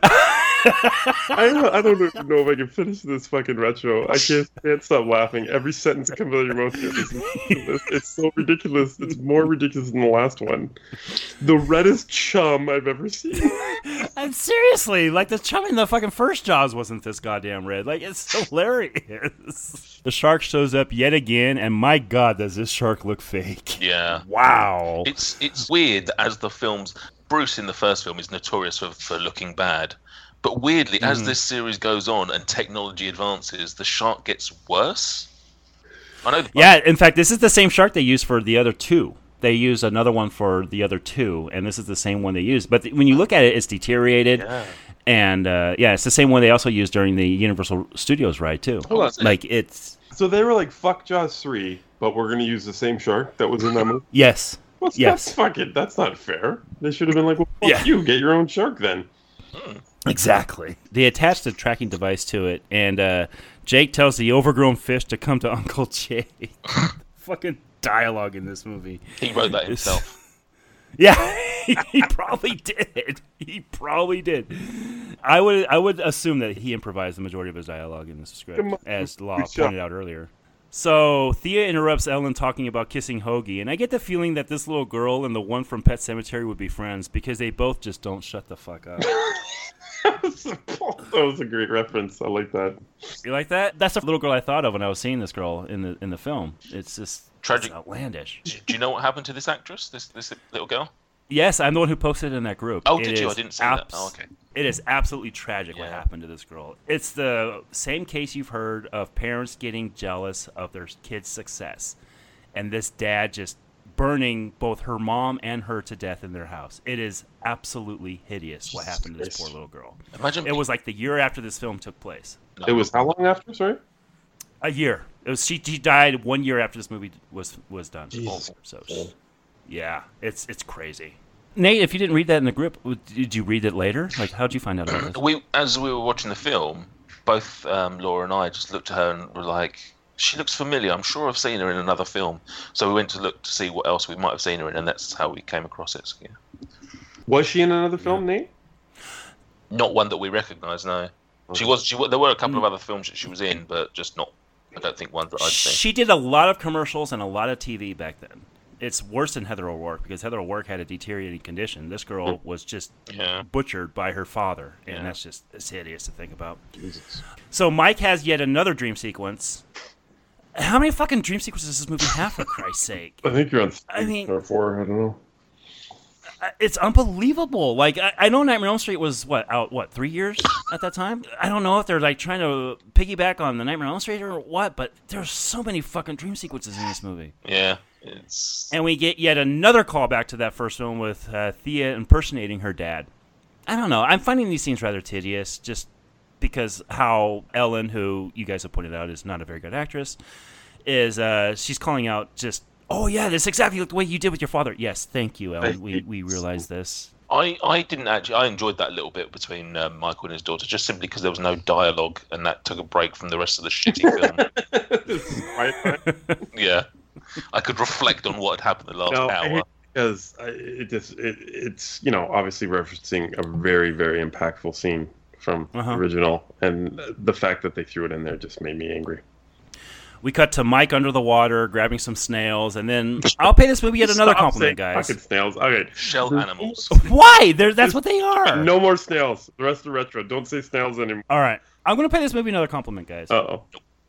I don't, I don't even know if I can finish this fucking retro. I can't, can't stop laughing. Every sentence that comes out of your mouth here is ridiculous. It's so ridiculous. It's more ridiculous than the last one. The reddest chum I've ever seen. And seriously, like the chum in the fucking first Jaws wasn't this goddamn red. Like it's hilarious. The shark shows up yet again, and my god, does this shark look fake? Yeah. Wow. It's it's weird that as the films, Bruce in the first film is notorious for, for looking bad. But weirdly, as Mhm. this series goes on and technology advances, the shark gets worse. I know. Yeah, in fact, this is the same shark they used for the other two. They use another one for the other two, and this is the same one they used. But th- when you look at it, it's deteriorated. Yeah. And uh, yeah, it's the same one they also used during the Universal Studios ride too. Hold on. Like it's So they were like, "Fuck Jaws three," but we're gonna use the same shark that was in that movie. yes, Well, yes, That's fucking. That's not fair. They should have been like, "Well, fuck Yeah. you. Get your own shark then." exactly. They attached a tracking device to it, and uh, Jake tells the overgrown fish to come to Uncle Jake. Fucking dialogue in this movie. He wrote that It's- himself. Yeah, he probably did. He probably did. I would I would assume that he improvised the majority of his dialogue in this script, Come on, as Law good shot. pointed out earlier. So Thea interrupts Ellen talking about kissing Hoagie, and I get the feeling that this little girl and the one from Pet Sematary would be friends because they both just don't shut the fuck up. That was a great reference. I like that. You like that? That's the little girl I thought of when I was seeing this girl in the in the film. It's just Tragic. it's outlandish. Do do you know what happened to this actress, this this little girl? Yes, I'm the one who posted it in that group. Oh, It did you? I is didn't see that. abs- Oh, okay. It is absolutely tragic what Yeah. happened to this girl. It's the same case you've heard of parents getting jealous of their kid's success, and this dad just burning both her mom and her to death in their house. It is absolutely hideous what happened to this poor little girl. Imagine It was like the year after this film took place. It was how long after? Sorry. A year. It was she, she died one year after this movie was was done. Jesus. So, yeah, it's it's crazy. Nate, if you didn't read that in the group, did you read it later? Like, how'd you find out about this? we as we were watching the film, both um, Laura and I just looked at her and were like, "She looks familiar. I'm sure I've seen her in another film." So we went to look to see what else we might have seen her in, and that's how we came across it. So, yeah. Was she in another film, Nate? Not one that we recognise. No, she was. She wa- there were a couple of other films that she was in, but just not. I don't think ones that I'd seen. She did a lot of commercials and a lot of T V back then. It's worse than Heather O'Rourke because Heather O'Rourke had a deteriorating condition. This girl was just Yeah. butchered by her father, and Yeah. that's just it's hideous to think about. Jesus. So Mike has yet another dream sequence. How many fucking dream sequences does this movie have, for Christ's sake? I think you're on. I mean- or four. I don't know. Uh, It's unbelievable. Like I, I know Nightmare on Elm Street was what out what three years at that time. I don't know if they're like trying to piggyback on the Nightmare on Elm Street or what, but there's so many fucking dream sequences in this movie. Yeah, it's And we get yet another callback to that first film with uh, Thea impersonating her dad. I don't know. I'm finding these scenes rather tedious, just because how Ellen, who you guys have pointed out is not a very good actress, is uh, she's calling out just. Oh yeah, that's exactly the way you did with your father. Yes, thank you, Ellen. We we realize this. I, I didn't actually. I enjoyed that little bit between um, Michael and his daughter, just simply because there was no dialogue, and that took a break from the rest of the shitty film. Yeah, I could reflect on what had happened the last No, I hour. hate because I- it just it, it's you know obviously referencing a very very impactful scene from Uh-huh. the original, and the fact that they threw it in there just made me angry. We cut to Mike under the water, grabbing some snails, and then I'll pay this movie yet another Stop compliment, saying guys. Fucking snails. Okay. Shell animals. Why? They're, that's what they are. No more snails. The rest of retro. Don't say snails anymore. All right. I'm going to pay this movie another compliment, guys. Uh-oh.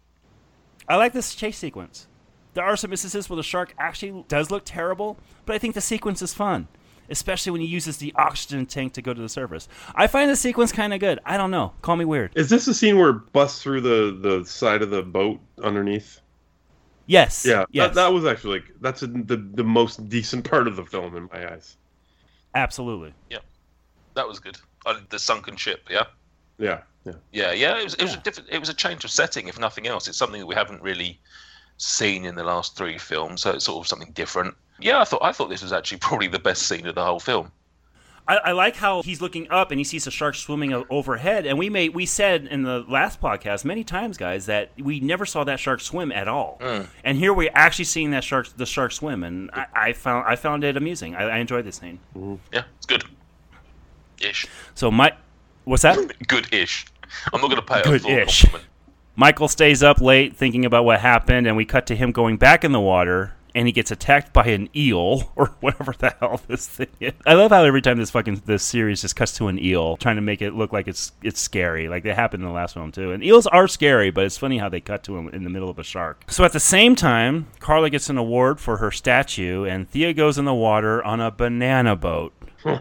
I like this chase sequence. There are some instances where the shark actually does look terrible, but I think the sequence is fun, especially when he uses the oxygen tank to go to the surface. I find the sequence kind of good. I don't know. Call me weird. Is this the scene where it busts through the, the side of the boat underneath? Yes. Yeah, Yes. That, that was actually, like, that's a, the, the most decent part of the film in my eyes. Absolutely. Yeah, that was good. Uh, the sunken ship, yeah? Yeah, yeah. Yeah, yeah, it was, it was a different, it was a change of setting, if nothing else. It's something that we haven't really seen in the last three films, so it's sort of something different. Yeah, I thought I thought this was actually probably the best scene of the whole film. I, I like how he's looking up and he sees a shark swimming o- overhead. And we made we said in the last podcast many times, guys, that we never saw that shark swim at all. Mm. And here we're actually seeing that shark the shark swim, and I, I found I found it amusing. I, I enjoyed this scene. Mm-hmm. Yeah, it's good. Ish. So my what's that? Good-ish. I'm not going to pay it a full Good-ish. compliment. Michael stays up late thinking about what happened, and we cut to him going back in the water, and he gets attacked by an eel, or whatever the hell this thing is. I love how every time this fucking this series just cuts to an eel, trying to make it look like it's it's scary, like they happened in the last film too. And eels are scary, but it's funny how they cut to him in the middle of a shark. So at the same time, Carla gets an award for her statue, and Thea goes in the water on a banana boat,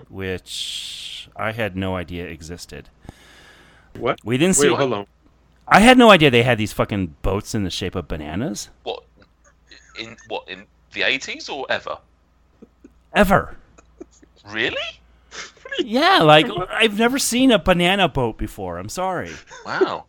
which I had no idea existed. What? We didn't see. Wait, hold on. I had no idea they had these fucking boats in the shape of bananas. What? In what? In the eighties or ever? Ever. Really? Yeah, like, I've never seen a banana boat before. I'm sorry. Wow.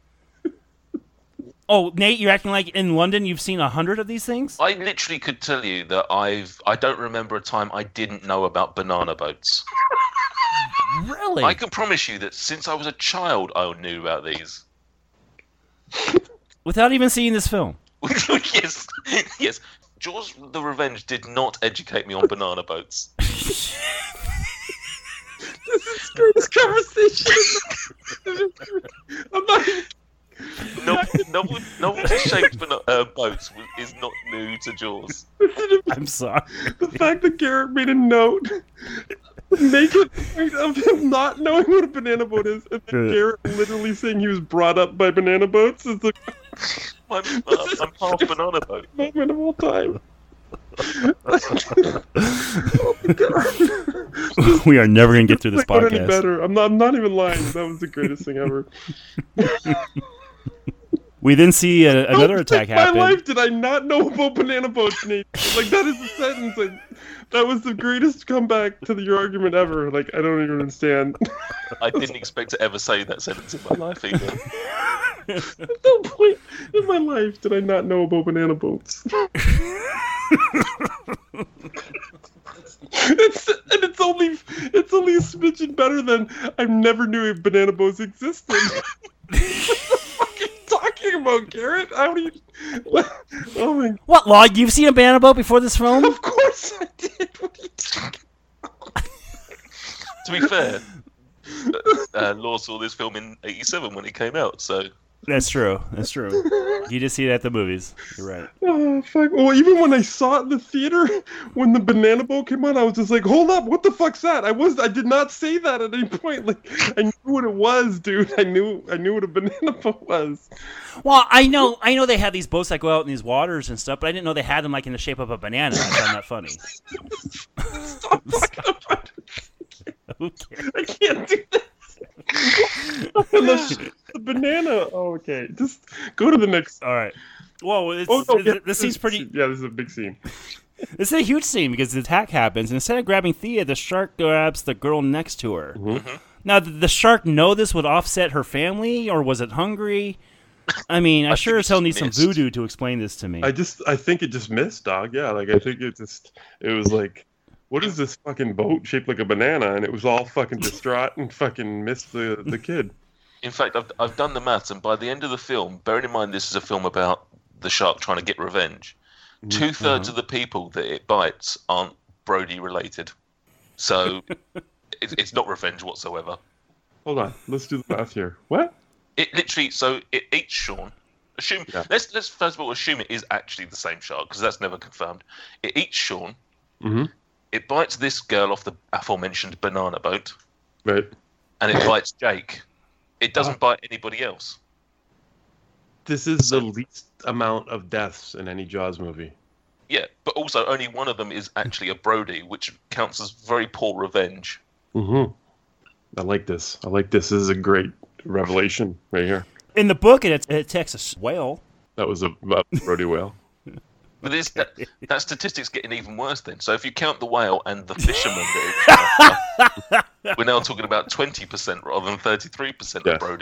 Oh, Nate, you're acting like in London you've seen a hundred of these things? I literally could tell you that I've. I don't remember a time I didn't know about banana boats. Really? I can promise you that since I was a child, I knew about these. Without even seeing this film? yes, yes. Jaws: The Revenge did not educate me on banana boats. Screw this conversation. I'm not even... Novel, novel, novelty-shaped bana- uh, boats is not new to Jaws. I'm sorry. The fact that Garrett made a note make it point of him not knowing what a banana boat is, and then Garrett literally saying he was brought up by banana boats is the I'm, uh, I'm half banana boat. moment of all time. We are never going to get through this It's not any podcast. better. I'm not. I'm not even lying. That was the greatest thing ever. We then see a, another How attack in my happen. life did I not know about banana boats, Nate? Like, that is a sentence. Like, that was the greatest comeback to the, your argument ever. Like, I don't even understand. I didn't expect to ever say that sentence in my life either. At no point in my life did I not know about banana boats. It's and it's only it's only a smidgen better than I never knew banana boats existed. What the fuck are you talking about, Garrett? How do you? Oh my! What, Log? You've seen a banana boat before this film? Of course I did. What are you talking? To be fair, uh, Law saw this film in eighty-seven when it came out, so... That's true. That's true. You just see it at the movies. You're right. Oh fuck! Well, even when I saw it in the theater, when the banana boat came on, I was just like, "Hold up! What the fuck's that?" I was, I did not say that at any point. Like, I knew what it was, dude. I knew, I knew what a banana boat was. Well, I know, I know they have these boats that go out in these waters and stuff, but I didn't know they had them like in the shape of a banana. I found that funny. Stop fucking about it. Okay. I can't do this. the, the banana. Oh, okay. Just go to the next. All right. Well, it's, Oh, no, it- yeah, this scene's pretty. Yeah, this is a big scene. This is a huge scene because the attack happens, and instead of grabbing Thea, the shark grabs the girl next to her. Mm-hmm. Now, did the shark know this would offset her family, or was it hungry? I mean, I, I sure think as hell it need just some missed. voodoo to explain this to me. I just, I think it just missed, dog. Yeah, like I think it just, it was like, what is this fucking boat shaped like a banana? And it was all fucking distraught and fucking missed the the kid. In fact, I've, I've done the maths, and by the end of the film, bearing in mind this is a film about the shark trying to get revenge, two-thirds of the people that it bites aren't Brody related. So it, it's not revenge whatsoever. Hold on. Let's do the math here. What? It literally, so it eats Sean. Assume Yeah. let's let's first of all assume it is actually the same shark because that's never confirmed. It eats Sean. Mm-hmm. It bites this girl off the aforementioned banana boat, Right. and it bites Jake. It doesn't Ah. bite anybody else. This is the least amount of deaths in any Jaws movie. Yeah, but also only one of them is actually a Brody, which counts as very poor revenge. Mm-hmm. I like this. I like this. This is a great revelation right here. In the book, it, it attacks a whale. That was a, a Brody whale. But this, that, that statistic's getting even worse then. So if you count the whale and the fisherman, that is, we're now talking about twenty percent rather than thirty-three percent Yeah. of Brody.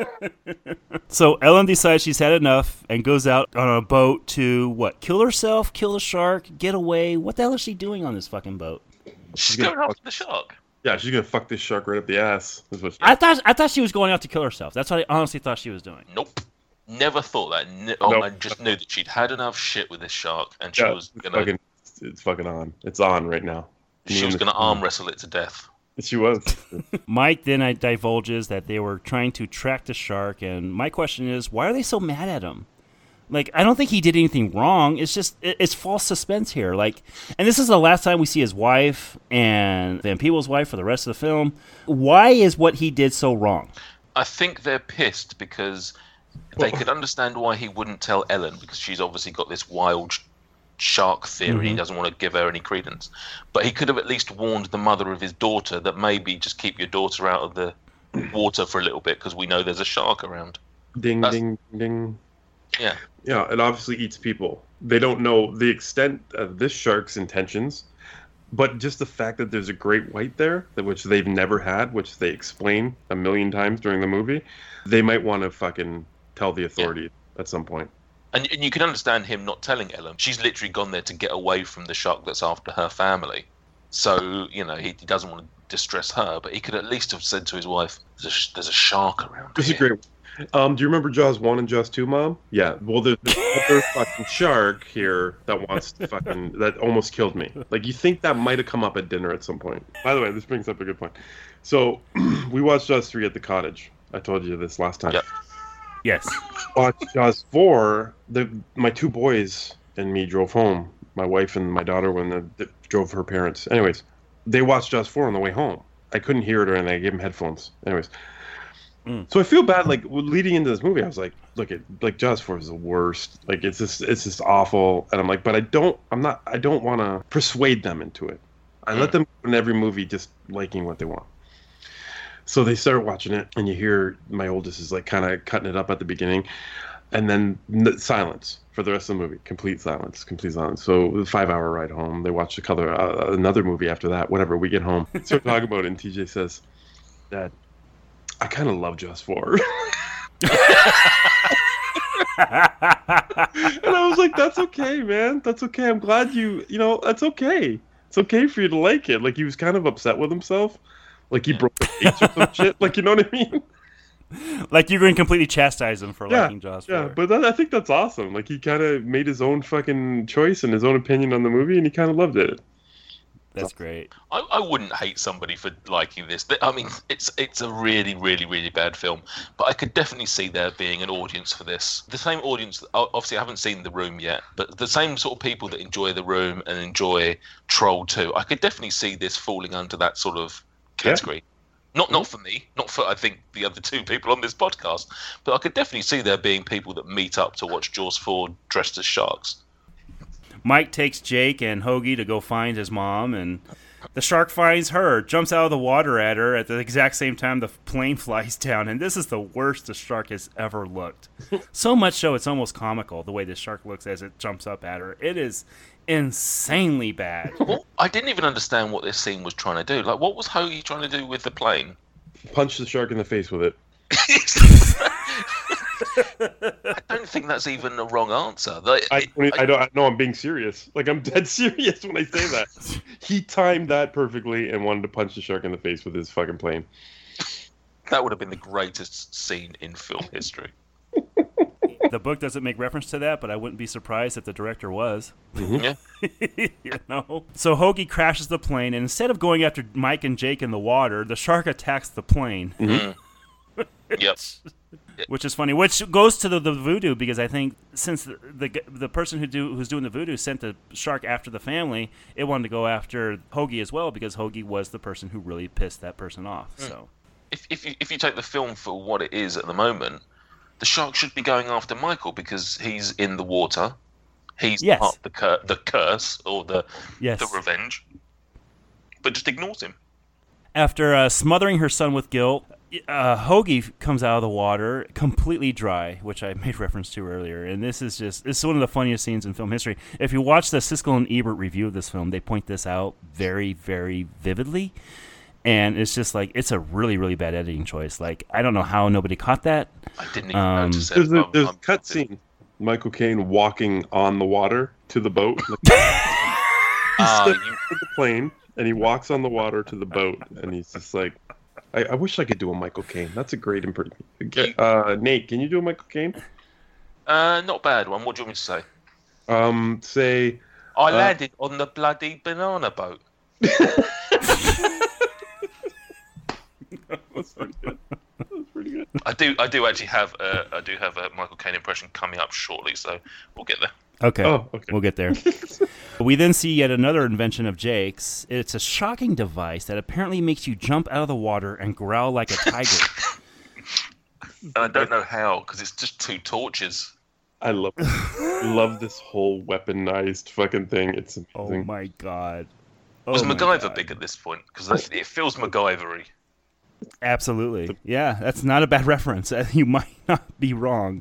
So Ellen decides she's had enough and goes out on a boat to, what, kill herself, kill the shark, get away? What the hell is she doing on this fucking boat? She's gonna going after the shark. Yeah, she's gonna fuck this shark right up the ass. Is what she- I thought I thought she was going out to kill herself. That's what I honestly thought she was doing. Nope. Never thought that. Ne- oh, Nope. I just knew that she'd had enough shit with this shark, and she yeah, was it's gonna fucking, it's fucking on. It's on right now. she was gonna arm wrestle it to death. She was. Mike then divulges that they were trying to track the shark, and my question is, why are they so mad at him? Like, I don't think he did anything wrong. It's just, it- it's false suspense here. Like, and this is the last time we see his wife and Van Peebles' wife for the rest of the film. Why is what he did so wrong? I think they're pissed because they could understand why he wouldn't tell Ellen, because she's obviously got this wild sh- shark theory. He doesn't want to give her any credence. But he could have at least warned the mother of his daughter that maybe just keep your daughter out of the water for a little bit because we know there's a shark around. Ding, That's- ding, ding. Yeah. Yeah, it obviously eats people. They don't know the extent of this shark's intentions, but just the fact that there's a great white there, that which they've never had, which they explain a million times during the movie, they might want to fucking tell the authorities at some point. And, and you can understand him not telling Ellen. She's literally gone there to get away from the shark that's after her family. So, you know, he, he doesn't want to distress her, but he could at least have said to his wife, there's a, sh- there's a shark around This is here. great. Um, do you remember Jaws one and Jaws two, Mom? Yeah. Well, there's this other fucking shark here that wants to fucking that almost killed me. Like, you think that might have come up at dinner at some point. By the way, this brings up a good point. So, we watched Jaws three at the cottage. I told you this last time. Yep. Yes. Watched Jaws four. The my two boys and me drove home. My wife and my daughter when the, the drove her parents. Anyways, they watched Jaws four on the way home. I couldn't hear it or anything. I gave them headphones. Anyways. Mm. So I feel bad, like leading into this movie, I was like, "Look, at like Jaws four is the worst. Like it's just, it's just awful." And I'm like, "But I don't, I'm not, I don't want to persuade them into it. I let them in every movie just liking what they want." So they started watching it, and you hear my oldest is like kind of cutting it up at the beginning, and then n- silence for the rest of the movie. Complete silence, complete silence. So the five-hour ride home, they watched a color, uh, another movie after that. Whatever. We get home, start talking about it, and T J says, "Dad, I kind of love Jaws four." And I was like, "That's okay, man. That's okay. I'm glad you, you know, that's okay. It's okay for you to like it." Like he was kind of upset with himself, like he broke the case or some shit. Like, you know what I mean? Like you're going to completely chastise him for Yeah, liking Jaws four. yeah. But that, I think that's awesome. Like he kind of made his own fucking choice and his own opinion on the movie, and he kind of loved it. That's great. I, I wouldn't hate somebody for liking this. I mean, it's it's a really, really, really bad film, but I could definitely see there being an audience for this. The same audience, obviously I haven't seen The Room yet, but the same sort of people that enjoy The Room and enjoy Troll two, I could definitely see this falling under that sort of category. Yeah. Not not for me, not for, I think, the other two people on this podcast, but I could definitely see there being people that meet up to watch Jaws four dressed as sharks. Mike takes Jake and Hoagie to go find his mom, and the shark finds her, jumps out of the water at her at the exact same time the plane flies down, and this is the worst the shark has ever looked. So much so it's almost comical, the way the shark looks as it jumps up at her. It is insanely bad. Well, I didn't even understand what this scene was trying to do. Like, what was Hoagie trying to do with the plane? Punch the shark in the face with it. I don't think that's even a wrong answer. Like, I, it- I don't. I know I'm being serious. Like I'm dead serious when I say that. He timed that perfectly and wanted to punch the shark in the face with his fucking plane. that would have been the greatest scene in film history. the book doesn't make reference to that, but I wouldn't be surprised if the director was. Mm-hmm. Yeah. You know? So Hoagie crashes the plane, and instead of going after Mike and Jake in the water, the shark attacks the plane. Mm-hmm. Yep. Which is funny. Which goes to the, the voodoo, because I think since the the, the person who do who's doing the voodoo sent the shark after the family, it wanted to go after Hoagie as well, because Hoagie was the person who really pissed that person off. Mm. So, if if you, if you take the film for what it is at the moment, the shark should be going after Michael because he's in the water. He's yes. part of the cur- the curse or the yes. the revenge, but just ignores him. After uh, smothering her son with guilt, uh, Hoagie comes out of the water completely dry, which I made reference to earlier. And this is just this is one of the funniest scenes in film history. If you watch the Siskel and Ebert review of this film, they point this out very, very vividly. And it's just like, it's a really, really bad editing choice. Like, I don't know how nobody caught that. I didn't even um, notice it. There's a, I'm- there's a I'm- cut scene. Michael Caine walking on the water to the boat. He's Ah, sitting you- in the plane, and he walks on the water to the boat, and he's just like, I, I wish I could do a Michael Caine. That's a great impression. Uh, Nate, can you do a Michael Caine? Uh, not a bad one. What do you want me to say? Um, say... I Uh, landed on the bloody banana boat. That's pretty good. That's pretty good. I do, I do actually have, a, I do have a Michael Caine impression coming up shortly, so we'll get there. Okay. Oh, okay. We'll get there. We then see yet another invention of Jake's. It's a shocking device that apparently makes you jump out of the water and growl like a tiger. And I don't know how, because it's just two torches. I love love this whole weaponized fucking thing. It's amazing. Oh my god. Oh Was my MacGyver God. big at this point? Because it feels MacGyver-y. Absolutely. Yeah, that's not a bad reference. You might not be wrong.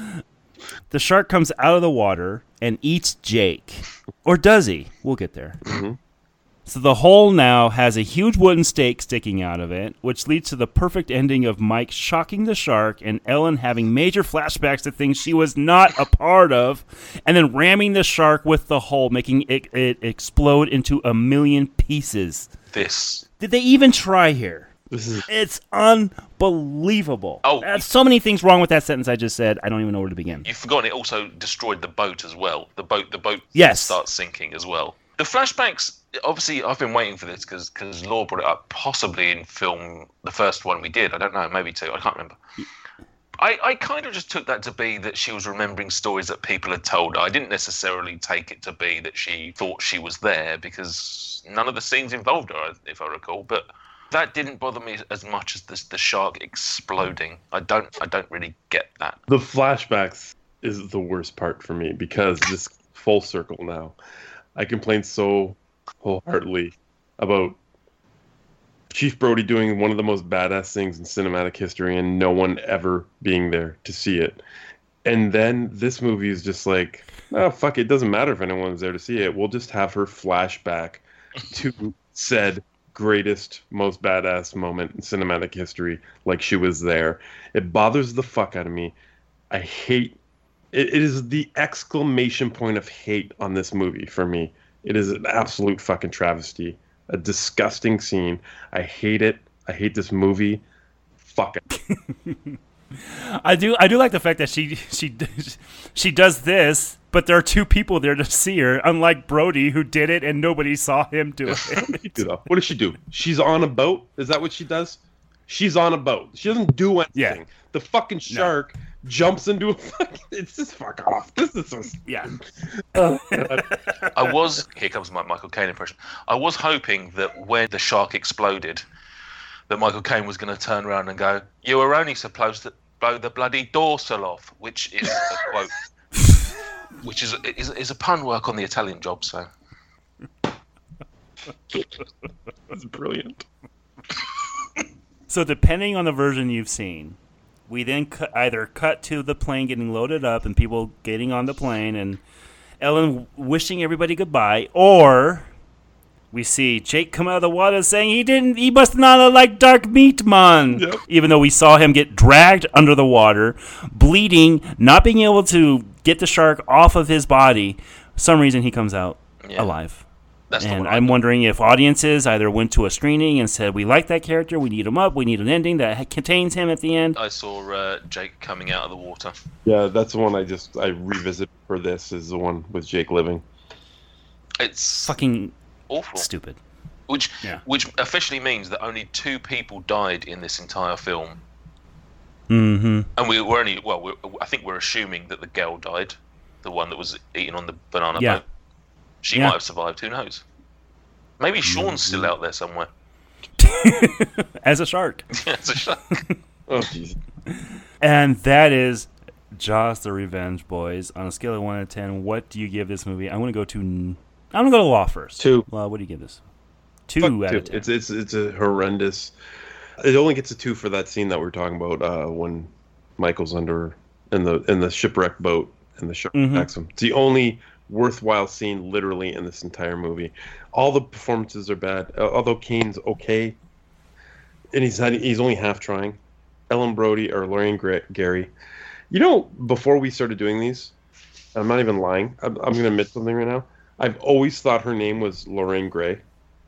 The shark comes out of the water and eats Jake. Or does he? We'll get there. Mm-hmm. So the hole now has a huge wooden stake sticking out of it, which leads to the perfect ending of Mike shocking the shark and Ellen having major flashbacks to things she was not a part of, and then ramming the shark with the hole, making it, it explode into a million pieces. This. Did they even try here? This is It's unbelievable. Oh. There's so many things wrong with that sentence I just said. I don't even know where to begin. You've forgotten it also destroyed the boat as well. The boat, the boat Yes. starts sinking as well. The flashbacks, obviously, I've been waiting for this because because Law brought it up, possibly in film, the first one we did. I don't know, maybe two. I can't remember. I, I kind of just took that to be that she was remembering stories that people had told her. I didn't necessarily take it to be that she thought she was there because none of the scenes involved her, if I recall. But that didn't bother me as much as this, the shark exploding. I don't I don't really get that. the flashbacks is the worst part for me because this full circle now. I complain so wholeheartedly about Chief Brody doing one of the most badass things in cinematic history and no one ever being there to see it. And then this movie is just like, oh, fuck, it doesn't matter if anyone's there to see it. We'll just have her flashback to said greatest, most badass moment in cinematic history like she was there. It bothers the fuck out of me. I hate it, it is the exclamation point of hate on this movie for me. It is an absolute fucking travesty. A disgusting scene. I hate it. I hate this movie. Fuck it. I do I do like the fact that she she she does this, but there are two people there to see her, unlike Brody, who did it and nobody saw him do it. What does she do? She's on a boat? Is that what she does? She's on a boat. She doesn't do anything. Yeah. The fucking shark no. jumps into a fucking... It's just fuck off. This is so... Yeah. I was... Here comes my Michael Caine impression. I was hoping that when the shark exploded, that Michael Caine was going to turn around and go, "You were only supposed to blow the bloody dorsal off," which is a quote. Which is, is is a pun work on the Italian Job, so... That's brilliant. So depending on the version you've seen, we then cu- either cut to the plane getting loaded up and people getting on the plane and Ellen wishing everybody goodbye, or we see Jake come out of the water saying he didn't, he must not have liked dark meat, man. Yep. Even though we saw him get dragged under the water, bleeding, not being able to get the shark off of his body. For some reason he comes out Yeah. alive. That's the and one I I'm got. wondering if audiences either went to a screening and said, we like that character, we need him up, we need an ending that ha- contains him at the end. I saw uh, Jake coming out of the water. Yeah, that's the one I just I revisit for this is the one with Jake living. It's Fucking awful. stupid. Which Yeah. which officially means that only two people died in this entire film. Mm-hmm. And we were only, well, we're, I think we're assuming that the girl died, the one that was eating on the banana Yeah. boat. She Yeah. might have survived, who knows? Maybe Sean's still out there somewhere. As a shark. Yeah, it's a shark. Oh, jeez. And that is Jaws the Revenge, boys. On a scale of one to ten, what do you give this movie? I'm going to go to... I'm going to go to Law first. Two. Well, what do you give this? Two Fuck out two. of ten. It's it's it's a horrendous. It only gets a two for that scene that we're talking about uh, when Michael's under in the in the shipwreck boat and the shark Mhm. attacks him. It's the only worthwhile scene literally in this entire movie. All the performances are bad. uh, Although Kane's okay, and he's had, he's only half trying. Ellen Brody or Lorraine Gra- Gary. You know, before we started doing these, I'm not even lying. I'm, I'm going to admit something right now. I've always thought her name was Lorraine Gray.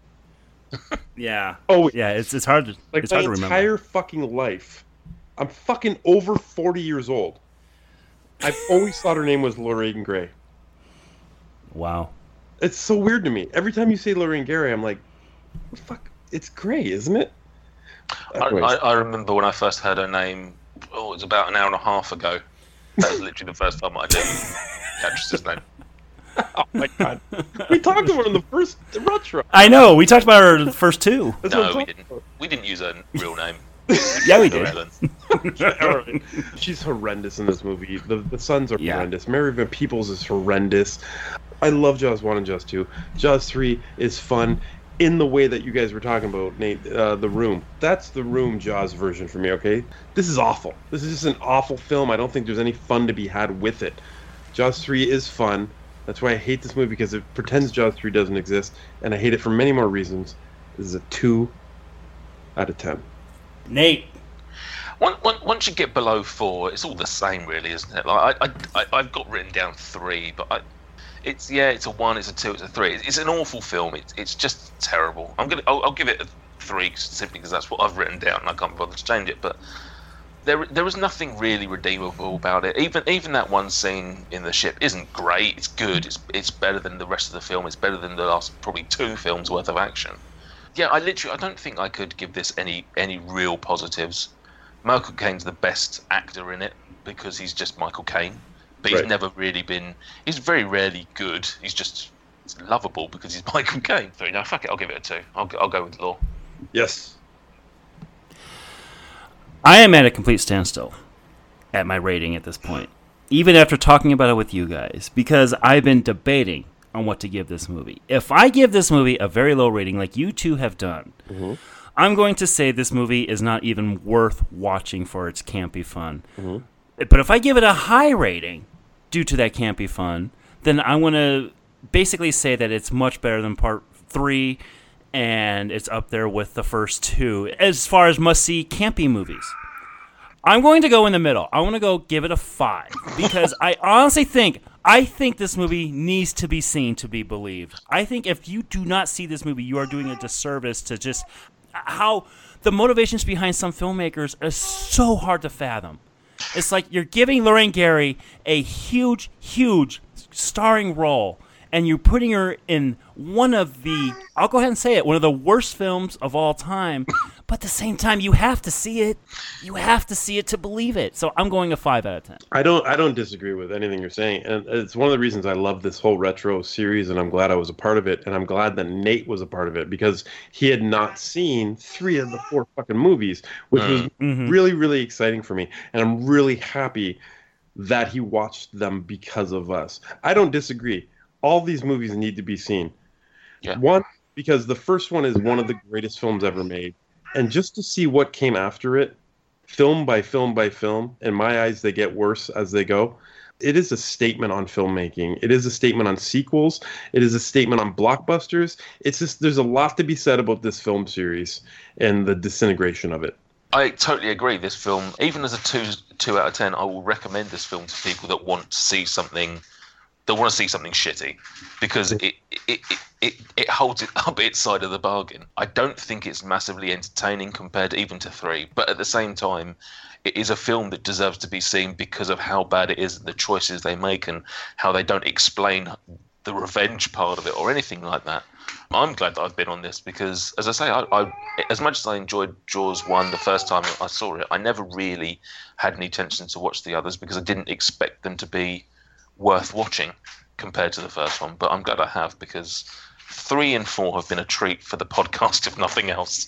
Yeah. Oh, Yeah, it's it's hard to, like it's my hard to remember. entire fucking life. I'm fucking over forty years old. I've always thought her name was Lorraine Gray. Wow. It's so weird to me. Every time you say Lorraine Gray, I'm like, fuck, it's Gray, isn't it? I, I, I remember when I first heard her name, oh, it was about an hour and a half ago. That was literally the first time I did the actress's name. Oh my god. We talked about her in the first retro. I know. We talked about her the first two. That's what I'm No, we talking didn't. about. We didn't use her all name. Yeah, we did. Ellen. All right. She's horrendous in this movie. The the sons are Yeah. horrendous. Mary Van Peebles is horrendous. I love Jaws one and Jaws two. Jaws three is fun in the way that you guys were talking about, Nate. Uh, the Room. That's the Room Jaws version for me, okay? This is awful. This is just an awful film. I don't think there's any fun to be had with it. Jaws three is fun. That's why I hate this movie, because it pretends Jaws three doesn't exist, and I hate it for many more reasons. This is a two out of ten. Nate. Once, once you get below four, it's all the same, really, isn't it? Like I, I, I've got written down three, but I, it's yeah, it's a one, it's a two, it's a three. It's an awful film. It's it's just terrible. I'm gonna, I'll, I'll give it a three simply because that's what I've written down, and I can't bother to change it. But there, there is nothing really redeemable about it. Even, even that one scene in the ship isn't great. It's good. It's, it's better than the rest of the film. It's better than the last probably two films worth of action. Yeah, I literally, I don't think I could give this any, any real positives. Michael Caine's the best actor in it because he's just Michael Caine, but he's Right. never really been. He's very rarely good. He's just lovable because he's Michael Caine. So no, fuck it, I'll give it a two. I'll, I'll go with Law. Yes. I am at a complete standstill at my rating at this point, even after talking about it with you guys, because I've been debating on what to give this movie. If I give this movie a very low rating, like you two have done, Mm-hmm. I'm going to say this movie is not even worth watching for its campy fun. Mhm. But if I give it a high rating due to that campy fun, then I want to basically say that it's much better than part three, and it's up there with the first two as far as must-see campy movies. I'm going to go in the middle. I want to go give it a five because I honestly think I think this movie needs to be seen to be believed. I think if you do not see this movie, you are doing a disservice to just how the motivations behind some filmmakers are so hard to fathom. It's like you're giving Lorraine Gary a huge, huge starring role, and you're putting her in one of the, I'll go ahead and say it, one of the worst films of all time, but at the same time, you have to see it. You have to see it to believe it. So I'm going a five out of ten. I don't I don't disagree with anything you're saying, and it's one of the reasons I love this whole retro series, and I'm glad I was a part of it, and I'm glad that Nate was a part of it because he had not seen three of the four fucking movies, which was Mhm. really really exciting for me, and I'm really happy that he watched them because of us. I don't disagree. All these movies need to be seen. Yeah. One, because the first one is one of the greatest films ever made, and just to see what came after it, film by film by film, in my eyes, they get worse as they go. It is a statement on filmmaking. It is a statement on sequels. It is a statement on blockbusters. It's just, there's a lot to be said about this film series and the disintegration of it. I totally agree. This film, even as a two two out of ten, I will recommend this film to people that want to see something they'll want to see something shitty because it it, it it it holds it up its side of the bargain. I don't think it's massively entertaining compared even to three, but at the same time, it is a film that deserves to be seen because of how bad it is, the choices they make, and how they don't explain the revenge part of it or anything like that. I'm glad that I've been on this because, as I say, I, I as much as I enjoyed Jaws one the first time I saw it, I never really had any intention to watch the others because I didn't expect them to be worth watching compared to the first one. But I'm glad I have because three and four have been a treat for the podcast, if nothing else.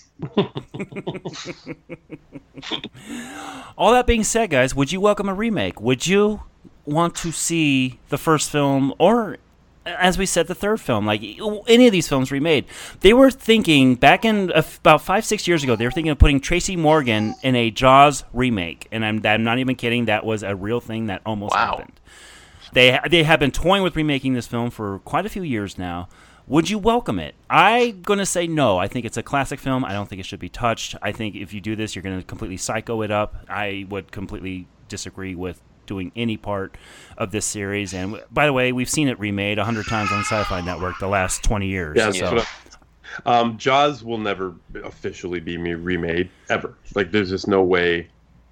All that being said, guys, would you welcome a remake? Would you want to see the first film, or, as we said, the third film, like any of these films remade? They were thinking, back in uh, about five, six years ago, they were thinking of putting Tracy Morgan in a Jaws remake. And I'm, I'm not even kidding. That was a real thing that almost wow. happened. They, they have been toying with remaking this film for quite a few years now. Would you welcome it? I'm going to say no. I think it's a classic film. I don't think it should be touched. I think if you do this, you're going to completely psycho it up. I would completely disagree with doing any part of this series. And by the way, we've seen it remade a hundred times on Sci-Fi Network the last twenty years. Yeah, so. that's what I, um, Jaws will never officially be remade, ever. Like, there's just no way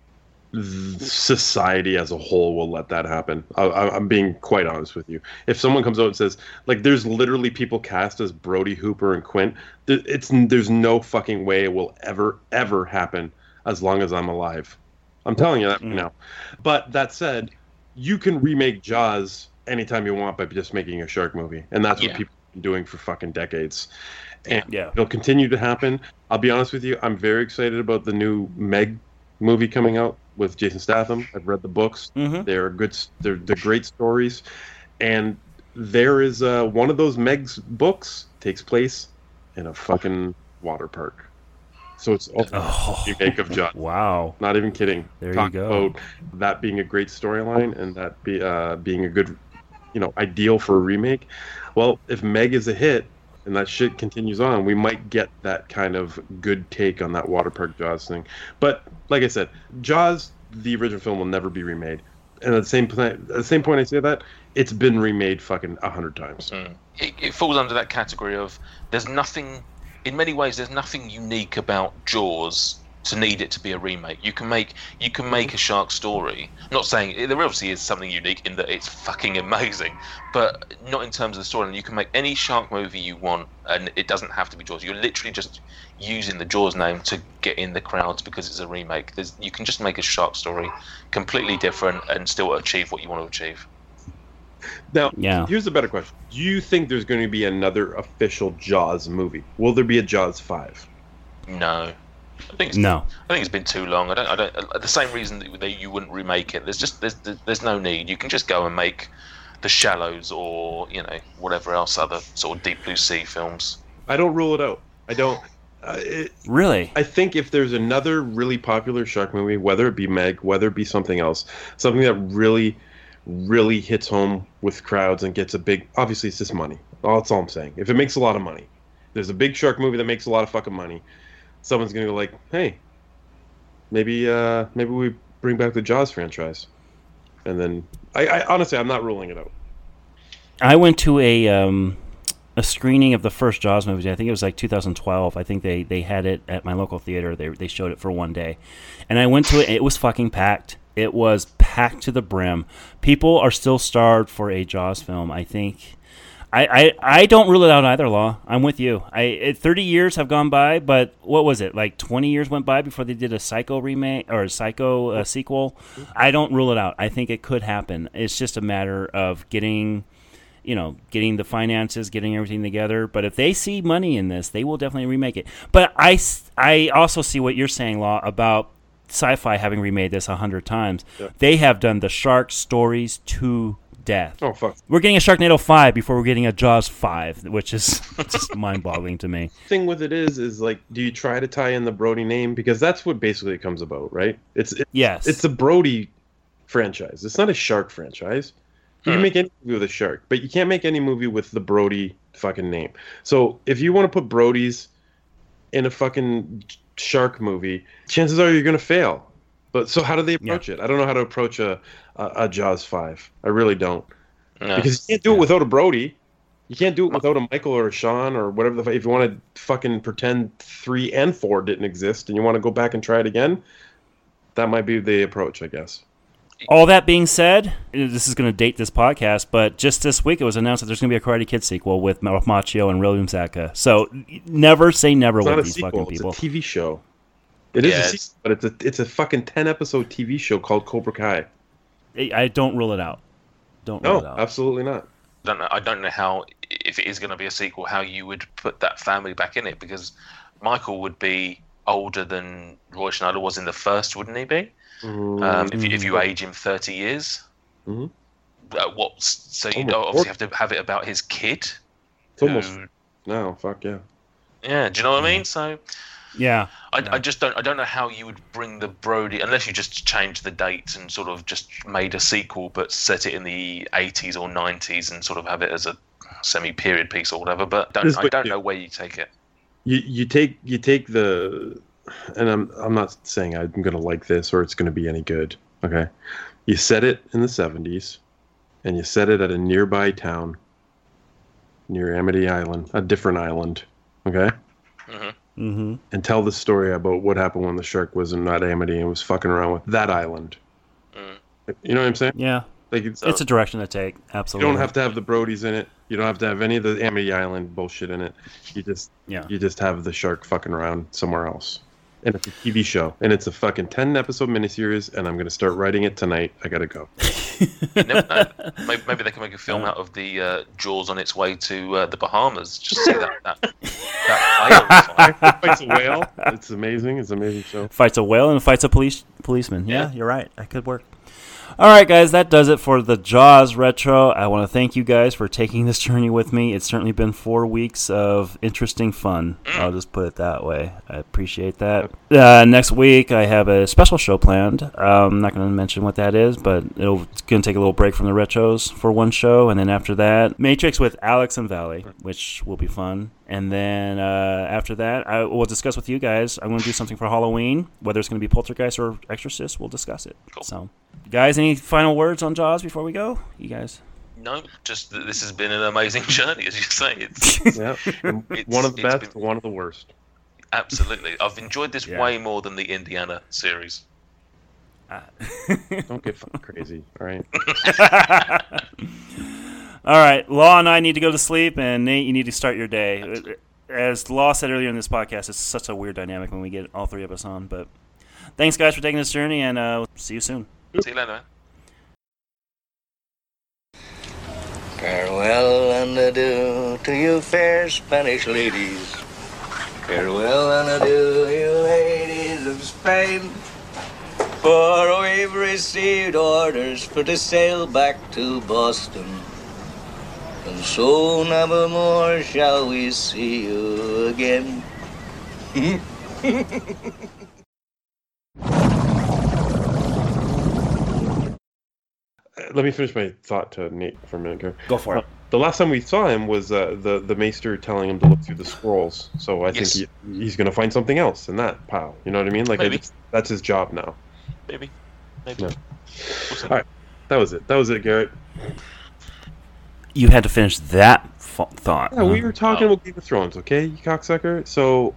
society as a whole will let that happen. I, I'm being quite honest with you. If someone comes out and says, like, there's literally people cast as Brody, Hooper, and Quint, it's there's no fucking way it will ever, ever happen as long as I'm alive. I'm telling you that right mm. now. But that said, you can remake Jaws anytime you want by just making a shark movie, and that's yeah. what people have been doing for fucking decades. And yeah. it'll continue to happen. I'll be honest with you, I'm very excited about the new Meg movie coming out with Jason Statham. I've read the books. Mm-hmm. They're good. They're, they're great stories, and there is uh, one of those Meg's books takes place in a fucking water park. So it's also oh, a remake of Jaws. Wow! Not even kidding. There Talk you go. About that being a great storyline and that be uh, being a good, you know, ideal for a remake. Well, if Meg is a hit and that shit continues on, we might get that kind of good take on that water park Jaws thing. But like I said, Jaws, the original film, will never be remade. And at the same point, at the same point I say that, it's been remade fucking a hundred times. Mm. It, it falls under that category of there's nothing, in many ways, there's nothing unique about Jaws to need it to be a remake. You can make you can make a shark story. I'm not saying there obviously is something unique in that it's fucking amazing, but not in terms of the story. And you can make any shark movie you want, and it doesn't have to be Jaws. You're literally just using the Jaws name to get in the crowds because it's a remake. There's, you can just make a shark story completely different and still achieve what you want to achieve. Now, yeah. here's a better question. Do you think there's going to be another official Jaws movie? Will there be a Jaws five? No. I think it's, no. I think it's been too long. I don't. I don't. The same reason that they, you wouldn't remake it. There's just there's there's no need. You can just go and make The Shallows or you know whatever else other sort of Deep Blue Sea films. I don't rule it out. I don't. Uh, it, really? I think if there's another really popular shark movie, whether it be Meg, whether it be something else, something that really, really hits home with crowds and gets a big. Obviously, it's just money. That's all I'm saying. If it makes a lot of money, there's a big shark movie that makes a lot of fucking money. Someone's gonna go like, hey, maybe uh, maybe we bring back the Jaws franchise, and then I, I honestly I'm not ruling it out. I went to a um, a screening of the first Jaws movie. I think it was like two thousand twelve. I think they, they had it at my local theater. They they showed it for one day, and I went to it. It was fucking packed. It was packed to the brim. People are still starved for a Jaws film. I think. I, I, I don't rule it out either, Law. I'm with you. I it, thirty years have gone by, but what was it? Like twenty years went by before they did a Psycho remake or a Psycho uh, sequel. I don't rule it out. I think it could happen. It's just a matter of getting, you know, getting the finances, getting everything together. But if they see money in this, they will definitely remake it. But I, I also see what you're saying, Law, about Sci-Fi having remade this a hundred times. Yeah. They have done the shark stories to death. Oh fuck! We're getting a Sharknado five before we're getting a Jaws five, which is just mind-boggling to me. Thing with it is, is like, do you try to tie in the Brody name because that's what basically it comes about, right? It's, it's yes, it's a Brody franchise. It's not a shark franchise. You hmm. can make any movie with a shark, but you can't make any movie with the Brody fucking name. So if you want to put Brodies in a fucking shark movie, chances are you're gonna fail. But so how do they approach yeah. it? I don't know how to approach a a, a Jaws five. I really don't. No. Because you can't do it without a Brody. You can't do it without a Michael or a Sean or whatever. The, if you want to fucking pretend three and four didn't exist and you want to go back and try it again, that might be the approach, I guess. All that being said, this is going to date this podcast, but just this week it was announced that there's going to be a Karate Kid sequel with Machio and William Zabka. So never say never It's with not a these sequel. fucking people. It's a T V show. It is Yeah, a it's- sequel, but it's a it's a fucking ten episode T V show called Cobra Kai. I I don't rule it out. Don't rule No, it out. absolutely not. I don't know. I don't know how, if it is going to be a sequel, how you would put that family back in it, because Michael would be older than Roy Schneider was in the first, wouldn't he be? Um, if you if you age him thirty years, mm-hmm. uh, what? So you Almost obviously have to have it about his kid. It's almost who- no, fuck yeah. Yeah, do you know what I mean? So Yeah. I, I just don't I don't know how you would bring the Brody, unless you just changed the dates and sort of just made a sequel but set it in the eighties or nineties and sort of have it as a semi-period piece or whatever. But don't, This is I what don't you- know where you take it. You you take you take the, and I'm I'm not saying I'm gonna like this or it's gonna be any good. Okay, you set it in the seventies, and you set it at a nearby town, near Amity Island, a different island. Okay. Mm-hmm. Mm-hmm. And tell the story about what happened when the shark was in not Amity and was fucking around with that island. Mm. You know what I'm saying? Yeah. Like it's, It's a direction to take. you Absolutely. don't have to have the Brodies in it. You don't have to have any of the Amity Island bullshit in it. You just Yeah. you just have the shark fucking around somewhere else. And it's a T V show. And it's a fucking ten episode miniseries, and I'm gonna start writing it tonight. I gotta go. You never know. Maybe, maybe they can make a film out of the uh, Jaws on its way to uh, the Bahamas. Just see that that, that whale fight. Fights a whale. It's amazing. It's an amazing show. Fights a whale and fights a police policeman. Yeah, yeah, you're right. That could work. All right, guys, that does it for the Jaws Retro. I want to thank you guys for taking this journey with me. It's certainly been four weeks of interesting fun. I'll just put it that way. I appreciate that. Uh, next week, I have a special show planned. Um, I'm not going to mention what that is, but it'll, it's going to take a little break from the Retros for one show, and then after that, Matrix with Alex and Valley, which will be fun. And then uh, after that, I will discuss with you guys. I'm going to do something for Halloween. Whether it's going to be Poltergeist or Exorcist, we'll discuss it. Cool. So, guys, any final words on Jaws before we go? You guys? No, just that this has been an amazing journey, as you say. It's, Yeah. It's- One of the it's best, been- one of the worst. absolutely. I've enjoyed this Yeah. way more than the Indiana series. Don't get fucking crazy. All right. All right, Law and I need to go to sleep, and Nate, you need to start your day. As Law said earlier in this podcast, it's such a weird dynamic when we get all three of us on. But thanks, guys, for taking this journey, and uh, see you soon. See you later, man. Farewell and adieu to you fair Spanish ladies. Farewell and adieu, you ladies of Spain. For we've received orders for to sail back to Boston. And so never more shall we see you again. Let me finish my thought to Nate for a minute here. Go for it. Uh, the last time we saw him was uh, the the Maester telling him to look through the scrolls. So I Yes. think he, he's going to find something else in that pile. You know what I mean? Like I Maybe. just, that's his job now. Maybe. Maybe. Yeah. We'll see. All right, that was it. That was it, Garrett. You had to finish that f- thought. Yeah, we huh? were talking Oh. about Game of Thrones, okay, you cocksucker. So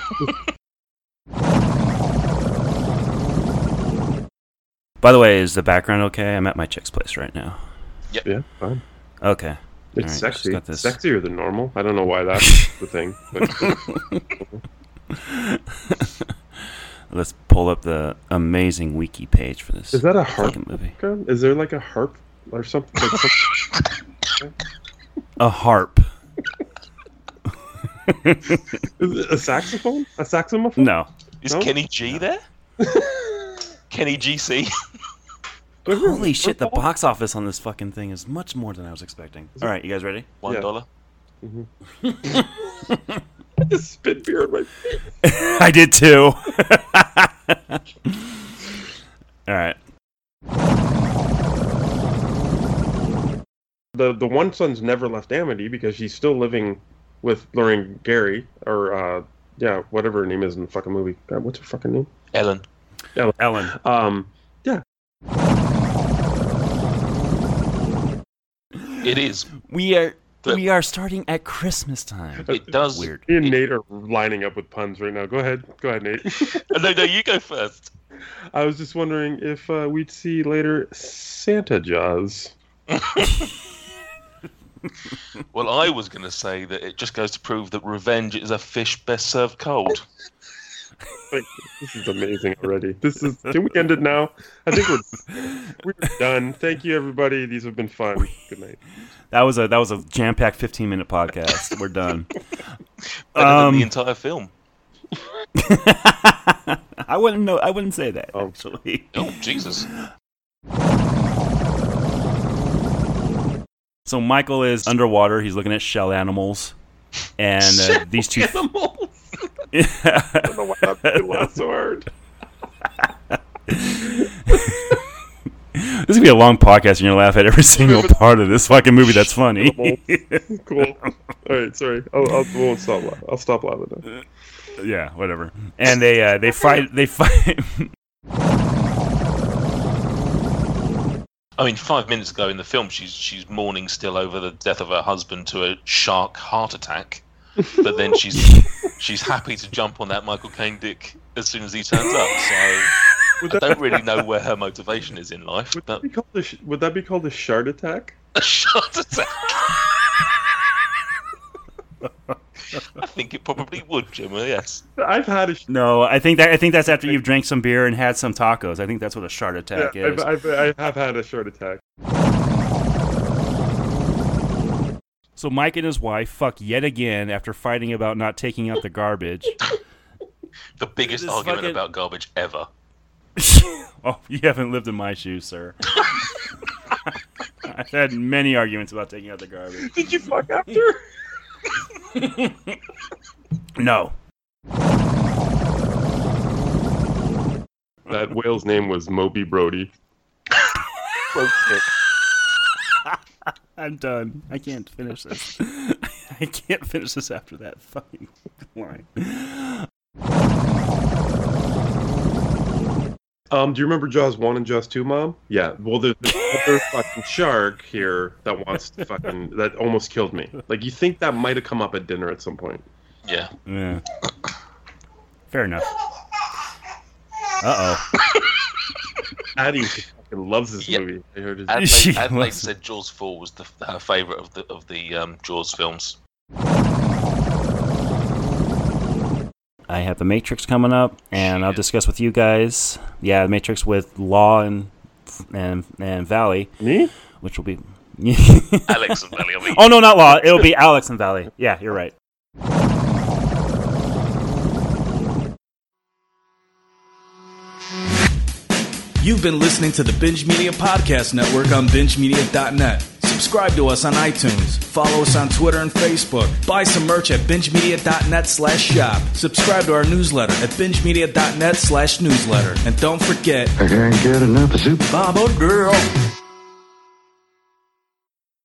By the way, is the background okay? I'm at my chick's place right now. yeah, fine. Okay. It's All right, sexy. just got this. Sexier than normal. I don't know why that's the thing. But Let's pull up the amazing wiki page for this. is that a harp? fucking movie? Is there like a harp or something? Like something? A harp. Is it a saxophone? A saxophone? No. Is No? Kenny G there? Kenny G C? Holy shit, the box office on this fucking thing is much more than I was expecting. All right, you guys ready? One Yeah. dollar. I just spit beer in my face. I did too. All right. The the one son's never left Amity because she's still living with Lorraine Gary or uh yeah, whatever her name is in the fucking movie. God, what's her fucking name? Ellen. Ellen. Um yeah. It is. We are But- we are starting at Christmas time. It does. Weird. Me and Nate are lining up with puns right now. Go ahead. Go ahead, Nate. No, no, you go first. I was just wondering if uh, we'd see later Santa Jaws. Well, I was going to say that it just goes to prove that revenge is a fish best served cold. Like, this is amazing already. This is. Can we end it now? I think we're we're done. Thank you, everybody. These have been fun. Good night. That was a that was a jam packed fifteen minute podcast. We're done. Better Um, than the entire film. I wouldn't know. I wouldn't say that Oh. actually. Oh, Jesus. So Michael is underwater. He's looking at shell animals, and uh, these two. Animals. I don't know why that fucking laughed so hard. This is gonna be a long podcast, and you're gonna laugh at every single part of this fucking movie. That's funny. Cool. All right, sorry. I'll, I'll won't stop. Laughing. I'll stop laughing now. Yeah, whatever. And they uh, they fight. They fight. I mean, five minutes ago in the film, she's she's mourning still over the death of her husband to a shark heart attack, but then she's she's happy to jump on that Michael Caine dick as soon as he turns up. So I don't really know where her motivation is in life. Would But that be called a, sh- would that be called a shard attack? a heart attack. I think it probably would, Jimmy. Yes. I've had a. Sh- No, I think that I think that's after you've drank some beer and had some tacos. I think that's what a shard attack yeah, is. I've, I've, I have had a shard attack. So Mike and his wife fuck yet again after fighting about not taking out the garbage. The biggest This argument fucking- about garbage ever. Oh, you haven't lived in my shoes, sir. I've had many arguments about taking out the garbage. Did you fuck after? No. That whale's name was Moby Brody. Okay. I'm done. I can't finish this. I can't finish this after that fucking line. Um, do you remember Jaws one and Jaws two, Mom? Yeah. Well, there's this other fucking shark here that wants to fucking that almost killed me. Like, you think that might have come up at dinner at some point? Yeah. Yeah. Fair enough. Uh oh. Addie fucking loves this Yeah. movie. I heard his. Adelaide, She Adelaide loves said Jaws four was the, her favourite of the of the um, Jaws films. I have The Matrix coming up, and I'll discuss with you guys. Yeah, The Matrix with Law and and and Valley, Me? which will be. Alex and Valley. I mean, Oh no, not Law. It'll be Alex and Valley. Yeah, you're right. You've been listening to the Binge Media Podcast Network on binge media dot net. Subscribe to us on iTunes. Follow us on Twitter and Facebook. Buy some merch at binge media dot net slash shop. Subscribe to our newsletter at binge media dot net slash newsletter. And don't forget, I can't get enough of Super Mama Girl.